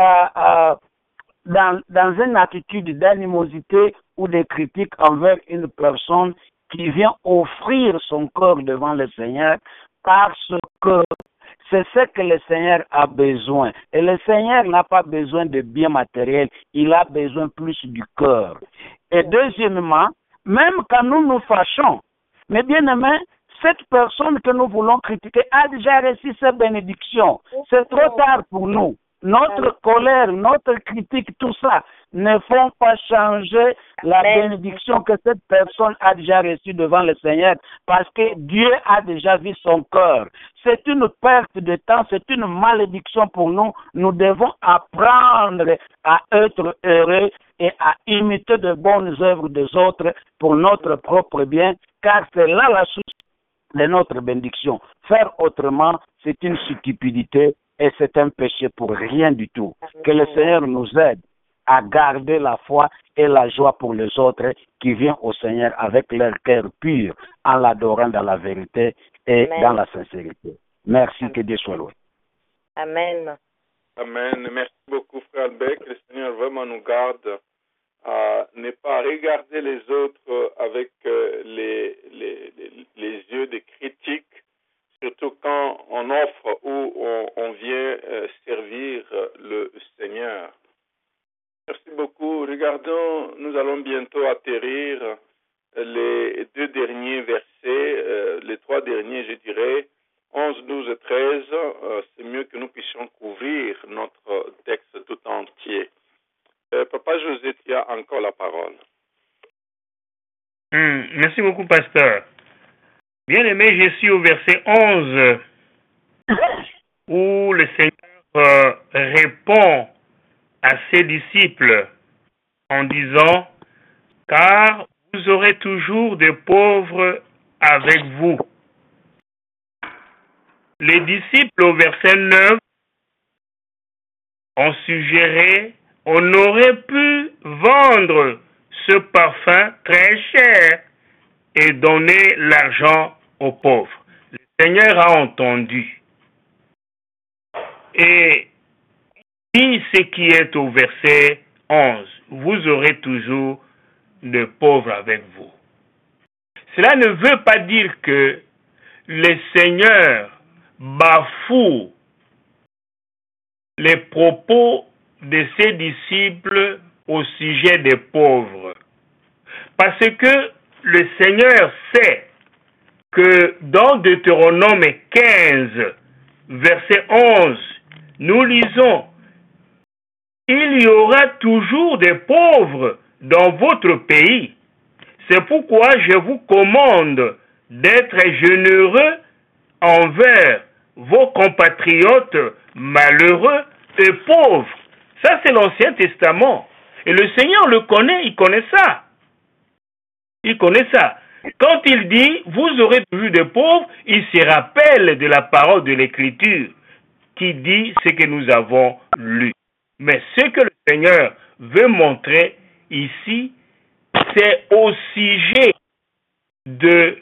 dans une attitude d'animosité ou de critique envers une personne qui vient offrir son corps devant le Seigneur parce que c'est ce que le Seigneur a besoin. Et le Seigneur n'a pas besoin de biens matériels, il a besoin plus du cœur. Et deuxièmement, même quand nous nous fâchons, mais bien aimé, cette personne que nous voulons critiquer a déjà reçu sa bénédiction. C'est trop tard pour nous. Notre colère, notre critique, tout ça ne font pas changer la bénédiction que cette personne a déjà reçue devant le Seigneur parce que Dieu a déjà vu son cœur. C'est une perte de temps, c'est une malédiction pour nous. Nous devons apprendre à être heureux et à imiter de bonnes œuvres des autres pour notre propre bien, car c'est là la source de notre bénédiction. Faire autrement, c'est une stupidité. Et c'est un péché pour rien du tout. Que le Seigneur nous aide à garder la foi et la joie pour les autres qui viennent au Seigneur avec leur cœur pur, en l'adorant dans la vérité et dans la sincérité. Merci, que Dieu soit loué. Amen. Amen. Merci beaucoup, frère Albert. Que le Seigneur vraiment nous garde à ne pas regarder les autres avec les yeux de critique, surtout quand on offre ou on vient servir le Seigneur. Merci beaucoup. Regardons, nous allons bientôt atterrir les deux derniers versets, les trois derniers, je dirais, 11, 12 et 13. C'est mieux que nous puissions couvrir notre texte tout entier. Papa José, tu as encore la parole. Merci beaucoup, pasteur. Bien-aimé, je suis au verset 11, où le Seigneur répond à ses disciples en disant, « Car vous aurez toujours des pauvres avec vous. » Les disciples au verset 9 ont suggéré, on aurait pu vendre ce parfum très cher et donner l'argent aux pauvres. Le Seigneur a entendu. Et dit ce qui est au verset 11, vous aurez toujours de pauvres avec vous. Cela ne veut pas dire que le Seigneur bafoue les propos de ses disciples au sujet des pauvres. Parce que le Seigneur sait que dans Deutéronome 15, verset 11, nous lisons, « Il y aura toujours des pauvres dans votre pays. C'est pourquoi je vous commande d'être généreux envers vos compatriotes malheureux et pauvres. » Ça, c'est l'Ancien Testament. Et le Seigneur le connaît, il connaît ça. Il connaît ça. Quand il dit, vous aurez toujours des pauvres, il se rappelle de la parole de l'Écriture qui dit ce que nous avons lu. Mais ce que le Seigneur veut montrer ici, c'est au sujet de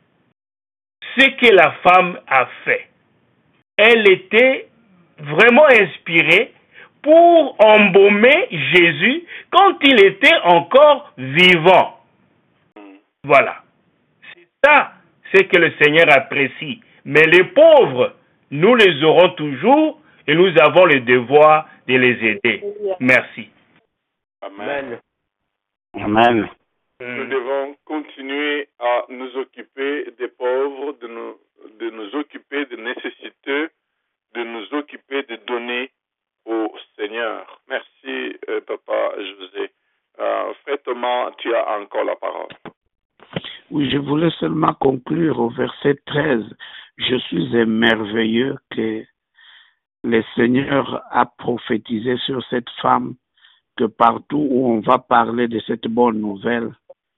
ce que la femme a fait. Elle était vraiment inspirée pour embaumer Jésus quand il était encore vivant. Voilà. C'est ça, ce que le Seigneur apprécie. Mais les pauvres, nous les aurons toujours et nous avons le devoir de les aider. Merci. Amen. Amen. Nous devons continuer à nous occuper des pauvres, de nous occuper des nécessiteux, de nous occuper de donner au Seigneur. Merci, Papa José. Frère Thomas, tu as encore la parole. Oui, je voulais seulement conclure au verset 13. Je suis émerveilleux que le Seigneur a prophétisé sur cette femme que partout où on va parler de cette bonne nouvelle,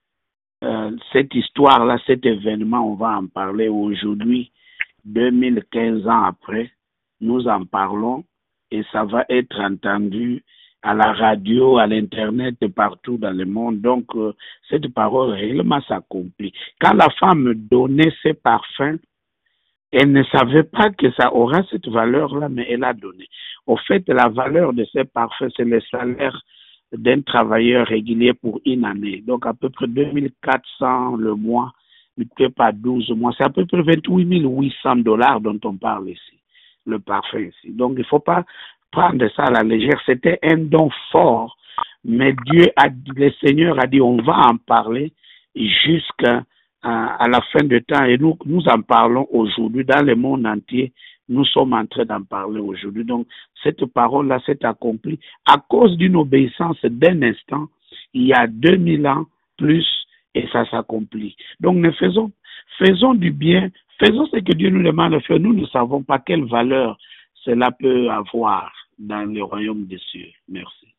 cette histoire-là, cet événement, on va en parler aujourd'hui, 2015 ans après, nous en parlons et ça va être entendu à la radio, à l'internet, partout dans le monde. Donc, cette parole réellement s'accomplit. Quand la femme donnait ses parfums, elle ne savait pas que ça aura cette valeur-là, mais elle a donné. Au fait, la valeur de ces parfums, c'est le salaire d'un travailleur régulier pour une année. Donc, à peu près 2400 le mois, multiplié par 12 mois. C'est à peu près 28 800 $ dont on parle ici, le parfum ici. Donc, il ne faut pas prendre ça à la légère. C'était un don fort, mais le Seigneur a dit, on va en parler jusqu'à la fin du temps. Et nous en parlons aujourd'hui dans le monde entier. Nous sommes en train d'en parler aujourd'hui. Donc, cette parole-là s'est accomplie à cause d'une obéissance d'un instant, il y a 2000 ans plus, et ça s'accomplit. Donc, nous faisons du bien, faisons ce que Dieu nous demande de faire. Nous ne savons pas quelle valeur cela peut avoir dans le royaume des cieux. Merci.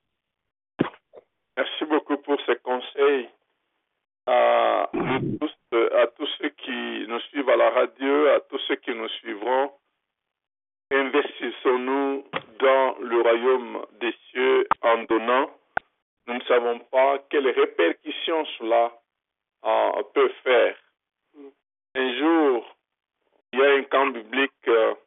Merci beaucoup pour ces conseils. À tous ceux qui nous suivent à la radio, à tous ceux qui nous suivront, investissons-nous dans le royaume des cieux en donnant. Nous ne savons pas quelles répercussions cela peut faire. Un jour, il y a un camp biblique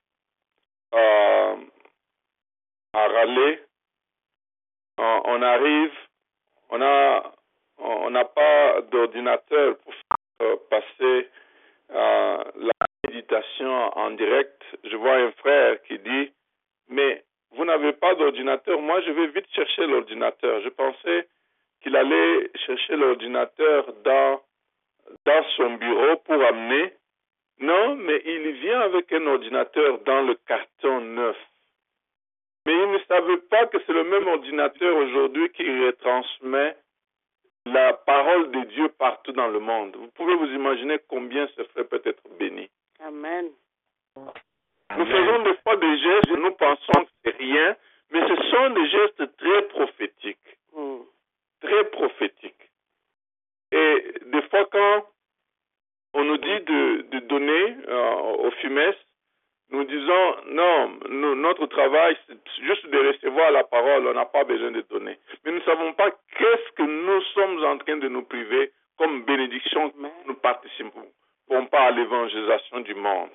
à Raleigh. On arrive, on n'a pas d'ordinateur pour faire passer la méditation en direct. Je vois un frère qui dit, mais vous n'avez pas d'ordinateur, moi je vais vite chercher l'ordinateur. Je pensais qu'il allait chercher l'ordinateur dans son bureau pour amener. Non, mais il vient avec un ordinateur dans le carton neuf. Mais il ne savait pas que c'est le même ordinateur aujourd'hui qui retransmet la parole de Dieu partout dans le monde. Vous pouvez vous imaginer combien ce frère peut être béni. Amen. Nous faisons des fois des gestes, nous pensons que c'est rien, Mais ce sont des gestes très prophétiques. Très prophétiques. Et des fois, quand on nous dit de donner au FIMES, nous disons, non, notre travail, c'est juste de recevoir la parole, on n'a pas besoin de donner. Mais nous ne savons pas qu'est-ce que nous sommes en train de nous priver comme bénédiction que nous participons pas à l'évangélisation du monde.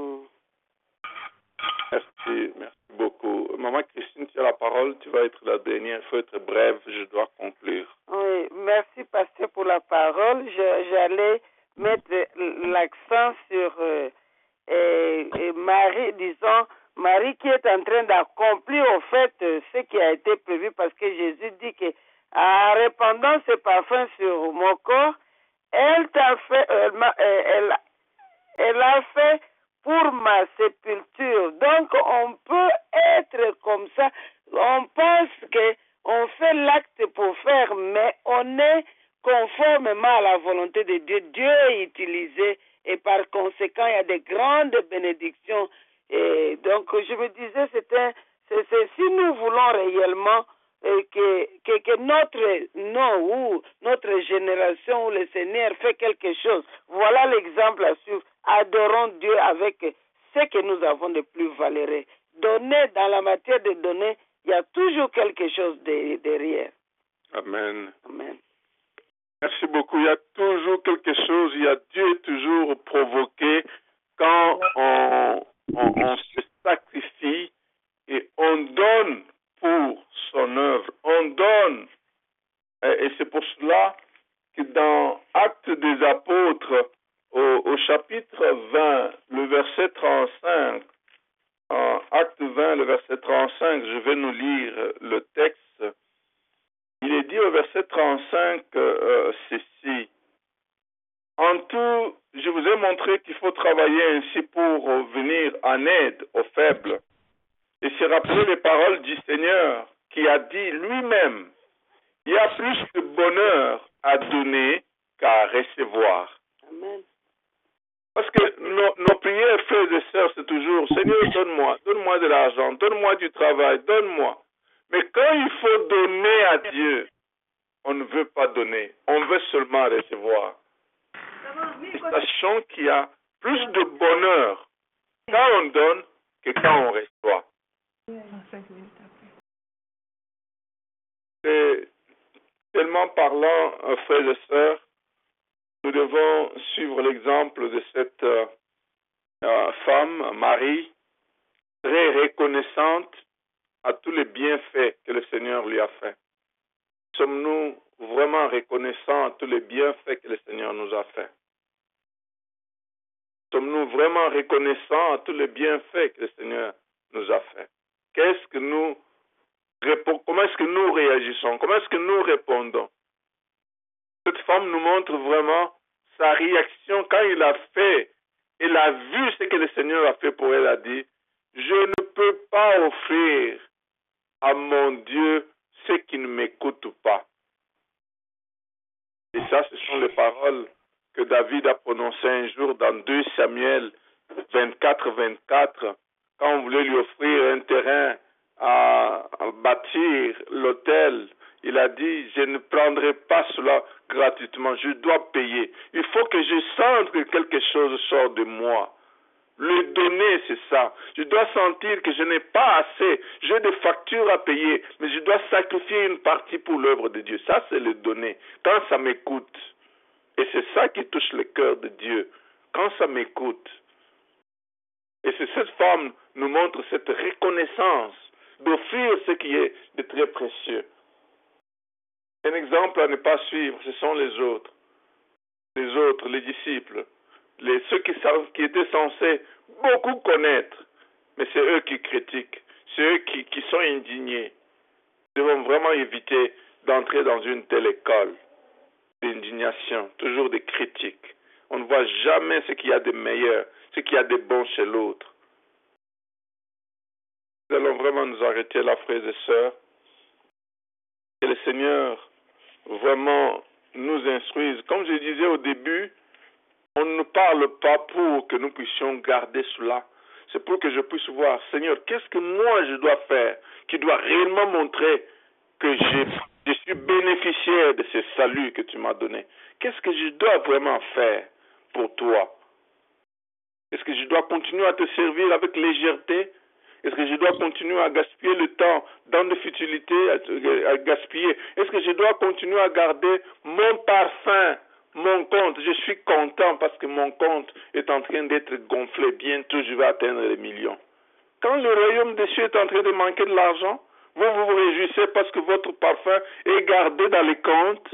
Merci beaucoup. Maman Christine, tu as la parole, tu vas être la dernière, il faut être brève, je dois conclure. Oui, merci pasteur pour la parole. J'allais mettre l'accent sur Marie, disons, Marie qui est en train d'accomplir au fait ce qui a été prévu parce que Jésus dit que en répandant ce parfum sur mon corps, elle a fait pour ma sépulture. Donc on peut être comme ça. On pense que on fait l'acte pour faire, mais on est conformément à la volonté de Dieu. Dieu est utilisé et par conséquent, il y a des grandes bénédictions. Et donc, je me disais, si nous voulons réellement que notre nom ou notre génération ou le Seigneur fait quelque chose, voilà l'exemple à suivre. Adorons Dieu avec ce que nous avons de plus valeureux. Donner, dans la matière de donner, il y a toujours quelque chose derrière. Amen. Amen. Merci beaucoup. Il y a toujours quelque chose, Dieu est toujours provoqué quand on se sacrifie et on donne pour son œuvre. On donne. Et c'est pour cela que dans Actes des Apôtres, au chapitre 20, le verset 35, en Acte 20, le verset 35, je vais nous lire le texte. Il est dit au verset 35 ceci. En tout, je vous ai montré qu'il faut travailler ainsi pour venir en aide aux faibles. Et se rappeler les paroles du Seigneur qui a dit lui-même, il y a plus de bonheur à donner qu'à recevoir. Amen. Parce que nos prières, frères et sœurs, c'est toujours, Seigneur, donne-moi de l'argent, donne-moi du travail, donne-moi. Mais quand il faut donner à Dieu, on ne veut pas donner, on veut seulement recevoir. Et sachant qu'il y a plus de bonheur quand on donne que quand on reçoit. Et tellement parlant, frères et sœurs, nous devons suivre l'exemple de cette femme, Marie, très reconnaissante à tous les bienfaits que le Seigneur lui a fait. Sommes-nous vraiment reconnaissants à tous les bienfaits que le Seigneur nous a fait? Sommes-nous vraiment reconnaissants à tous les bienfaits que le Seigneur nous a fait? Comment est-ce que nous réagissons? Comment est-ce que nous répondons? Cette femme nous montre vraiment sa réaction quand il a fait, elle a vu ce que le Seigneur a fait pour elle, a dit, je ne peux pas offrir à mon Dieu ce qui ne m'écoute pas. Et ça, ce sont les paroles que David a prononcées un jour dans 2 Samuel 24, quand on voulait lui offrir un terrain à bâtir l'autel. Il a dit, je ne prendrai pas cela gratuitement, je dois payer. Il faut que je sente que quelque chose sort de moi. Le donner, c'est ça. Je dois sentir que je n'ai pas assez. J'ai des factures à payer, mais je dois sacrifier une partie pour l'œuvre de Dieu. Ça, c'est le donner. Quand ça m'écoute. Et c'est ça qui touche le cœur de Dieu. Quand ça m'écoute. Et c'est cette femme nous montre cette reconnaissance d'offrir ce qui est de très précieux. Un exemple à ne pas suivre, ce sont les autres. Les autres, les disciples. Ceux qui étaient censés beaucoup connaître, mais c'est eux qui critiquent, c'est eux qui sont indignés. Nous devons vraiment éviter d'entrer dans une telle école d'indignation, toujours des critiques. On ne voit jamais ce qu'il y a de meilleur, ce qu'il y a de bon chez l'autre. Nous allons vraiment nous arrêter là, frères et sœurs. Que le Seigneur vraiment nous instruise. Comme je disais au début, on ne parle pas pour que nous puissions garder cela. C'est pour que je puisse voir, Seigneur, qu'est-ce que moi je dois faire qui doit réellement montrer que je suis bénéficiaire de ce salut que tu m'as donné. Qu'est-ce que je dois vraiment faire pour toi? Est-ce que je dois continuer à te servir avec légèreté? Est-ce que je dois continuer à gaspiller le temps dans des futilités, à gaspiller? Est-ce que je dois continuer à garder mon parfum, mon compte? Je suis content parce que mon compte est en train d'être gonflé. Bientôt, je vais atteindre les millions. Quand le royaume des cieux est en train de manquer de l'argent, vous vous réjouissez parce que votre parfum est gardé dans les comptes.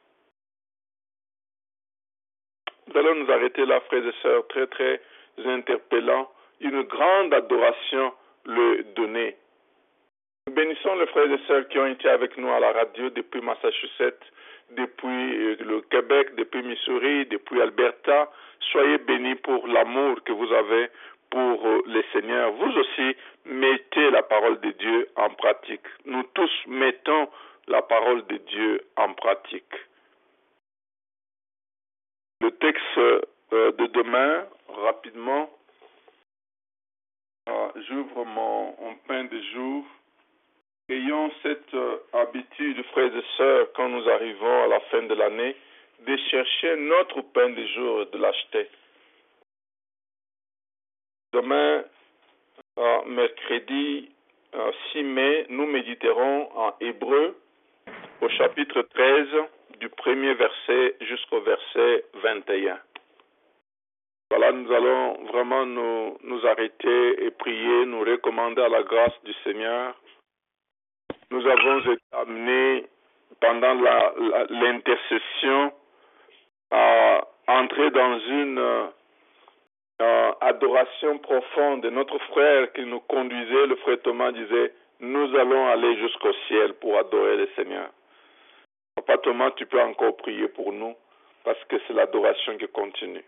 Nous allons nous arrêter là, frères et sœurs, très très interpellant. Une grande adoration le donner. Nous bénissons les frères et sœurs qui ont été avec nous à la radio depuis Massachusetts, depuis le Québec, depuis Missouri, depuis Alberta. Soyez bénis pour l'amour que vous avez pour le Seigneur. Vous aussi, mettez la parole de Dieu en pratique. Nous tous mettons la parole de Dieu en pratique. Le texte de demain, rapidement. J'ouvre mon pain de jour. Ayons cette habitude, frères et sœurs, quand nous arrivons à la fin de l'année, de chercher notre pain de jour et de l'acheter. Demain, mercredi 6 mai, nous méditerons en hébreu au chapitre 13, du premier verset jusqu'au verset 21. Voilà, nous allons vraiment nous arrêter et prier, nous recommander à la grâce du Seigneur. Nous avons été amenés pendant l'intercession à entrer dans une adoration profonde. Notre frère qui nous conduisait, le frère Thomas, disait, nous allons aller jusqu'au ciel pour adorer le Seigneur. Papa Thomas, tu peux encore prier pour nous parce que c'est l'adoration qui continue.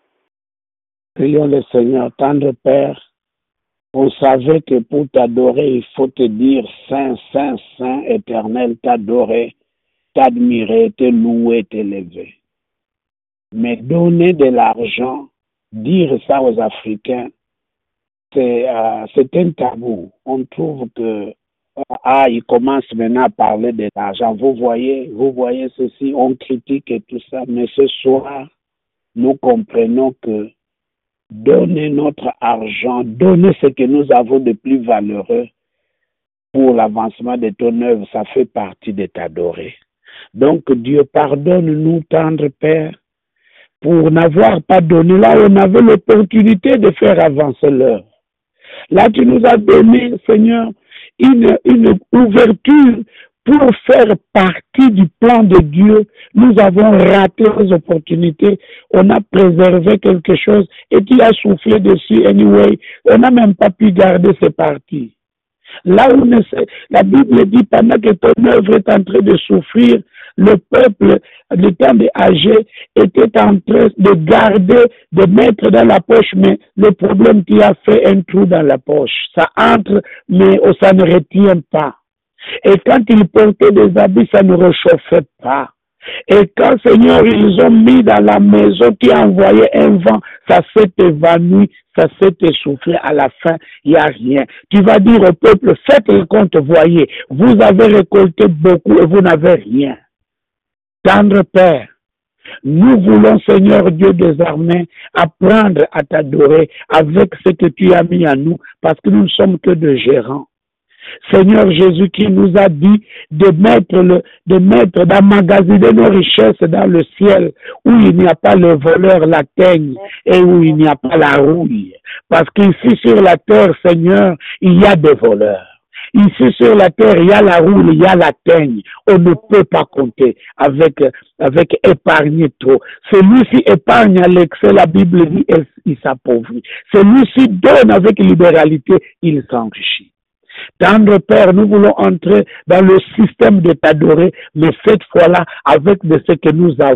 Prions le Seigneur, tendre Père. On savait que pour t'adorer, il faut te dire Saint, Saint, Saint, éternel, t'adorer, t'admirer, te louer, t'élever. Mais donner de l'argent, dire ça aux Africains, c'est un tabou. On trouve que ils commencent maintenant à parler de l'argent. Vous voyez ceci, on critique et tout ça, mais ce soir, nous comprenons que donner notre argent, donner ce que nous avons de plus valeureux pour l'avancement de ton œuvre, ça fait partie de t'adorer. Donc Dieu, pardonne-nous, tendre Père, pour n'avoir pas donné là où on avait l'opportunité de faire avancer l'œuvre. Là, tu nous as donné, Seigneur, une ouverture pour faire partie du plan de Dieu. Nous avons raté les opportunités. On a préservé quelque chose et tu as soufflé dessus anyway. On n'a même pas pu garder ces parties. Là où la Bible dit, pendant que ton œuvre est en train de souffrir, le peuple, le temps de âgé, était en train de garder, de mettre dans la poche, mais le problème qui a fait un trou dans la poche. Ça entre, mais ça ne retient pas. Et quand ils portaient des habits, ça ne réchauffait pas. Et quand, Seigneur, ils ont mis dans la maison, tu as envoyé un vent, ça s'est évanoui, ça s'est essoufflé. À la fin, il n'y a rien. Tu vas dire au peuple, faites le compte, voyez, vous avez récolté beaucoup et vous n'avez rien. Tendre Père, nous voulons, Seigneur Dieu des armées, apprendre à t'adorer avec ce que tu as mis à nous, parce que nous ne sommes que des gérants. Seigneur Jésus qui nous a dit d'emmagasiner nos richesses dans le ciel où il n'y a pas le voleur, la teigne et où il n'y a pas la rouille. Parce qu'ici sur la terre, Seigneur, il y a des voleurs. Ici sur la terre, il y a la roue, il y a la teigne. On ne peut pas compter avec épargner trop. Celui-ci épargne à l'excès, la Bible dit, il s'appauvrit. Celui-ci donne avec libéralité, il s'enrichit. Tendre Père, nous voulons entrer dans le système de t'adorer, mais cette fois-là, avec de ce que nous avons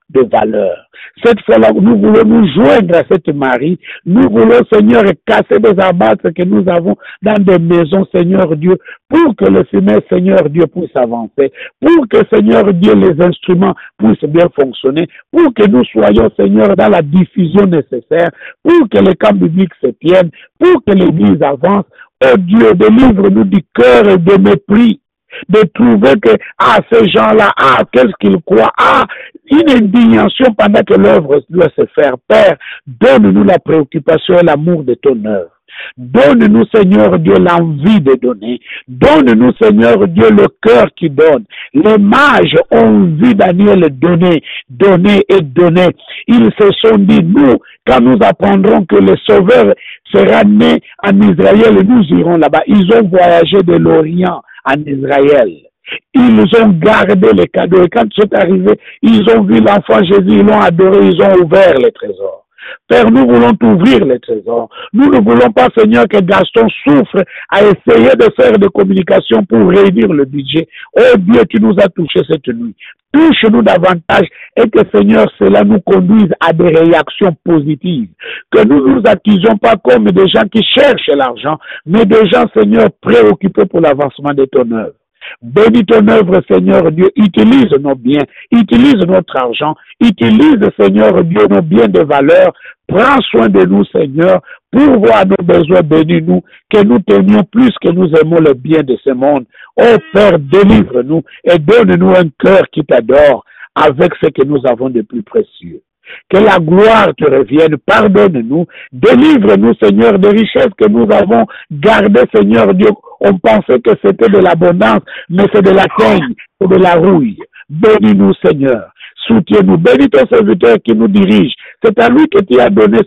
de valeur. Cette fois-là, nous voulons nous joindre à cette Marie. Nous voulons, Seigneur, casser des abattres que nous avons dans des maisons, Seigneur Dieu, pour que le FIMES, Seigneur Dieu, puisse avancer, pour que, Seigneur Dieu, les instruments puissent bien fonctionner, pour que nous soyons, Seigneur, dans la diffusion nécessaire, pour que les camps bibliques se tiennent, pour que l'Église avance. Oh Dieu, délivre-nous du cœur et de mépris, de trouver que, ces gens-là, qu'est-ce qu'ils croient, une indignation pendant que l'œuvre doit se faire. Père, donne-nous la préoccupation et l'amour de ton œuvre. Donne-nous, Seigneur Dieu, l'envie de donner. Donne-nous, Seigneur Dieu, le cœur qui donne. Les mages ont vu Daniel donner, donner et donner. Ils se sont dit, nous, quand nous apprendrons que le Sauveur sera né en Israël, nous irons là-bas. Ils ont voyagé de l'Orient en Israël. Ils ont gardé les cadeaux. Et quand ils sont arrivés, ils ont vu l'enfant Jésus, ils l'ont adoré, ils ont ouvert les trésors. Père, nous voulons t'ouvrir les trésors. Nous ne voulons pas, Seigneur, que Gaston souffre à essayer de faire des communications pour réunir le budget. Oh Dieu, tu nous as touchés cette nuit. Touche-nous davantage et que, Seigneur, cela nous conduise à des réactions positives. Que nous ne nous accusions pas comme des gens qui cherchent l'argent, mais des gens, Seigneur, préoccupés pour l'avancement de ton œuvre. Bénis ton œuvre, Seigneur Dieu. Utilise nos biens, utilise notre argent, utilise, Seigneur Dieu, nos biens de valeur. Prends soin de nous, Seigneur, pour voir nos besoins. Bénis-nous, que nous tenions plus que nous aimons le bien de ce monde. Oh Père, délivre-nous et donne-nous un cœur qui t'adore avec ce que nous avons de plus précieux. Que la gloire te revienne, pardonne-nous, délivre-nous, Seigneur, des richesses que nous avons gardées, Seigneur Dieu. On pensait que c'était de l'abondance, mais c'est de la teigne, c'est de la rouille. Bénis-nous, Seigneur. Soutiens-nous. Bénis ton serviteur qui nous dirige. C'est à lui que tu as donné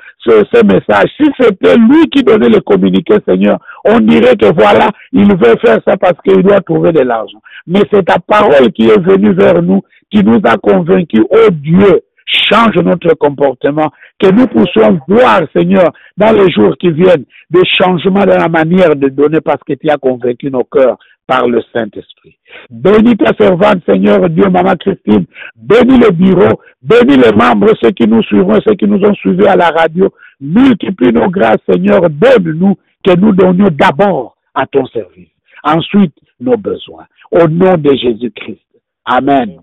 ce message. Si c'était lui qui donnait le communiqué, Seigneur, on dirait que voilà, il veut faire ça parce qu'il doit trouver de l'argent. Mais c'est ta parole qui est venue vers nous, qui nous a convaincus. Oh Dieu, change notre comportement, que nous puissions voir, Seigneur, dans les jours qui viennent, des changements dans la manière de donner parce que tu as convaincu nos cœurs par le Saint-Esprit. Bénis ta servante, Seigneur Dieu, Maman Christine. Bénis le bureau, bénis les membres, ceux qui nous suivront, ceux qui nous ont suivis à la radio. Multiplie nos grâces, Seigneur. Donne-nous que nous donnions d'abord à ton service. Ensuite, nos besoins. Au nom de Jésus-Christ. Amen.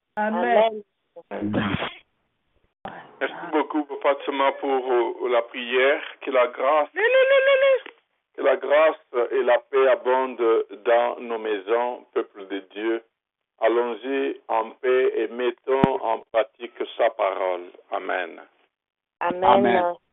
Amen. Merci beaucoup, Fatima, pour la prière. Que la grâce et la paix abondent dans nos maisons, peuple de Dieu. Allons-y en paix et mettons en pratique sa parole. Amen. Amen. Amen.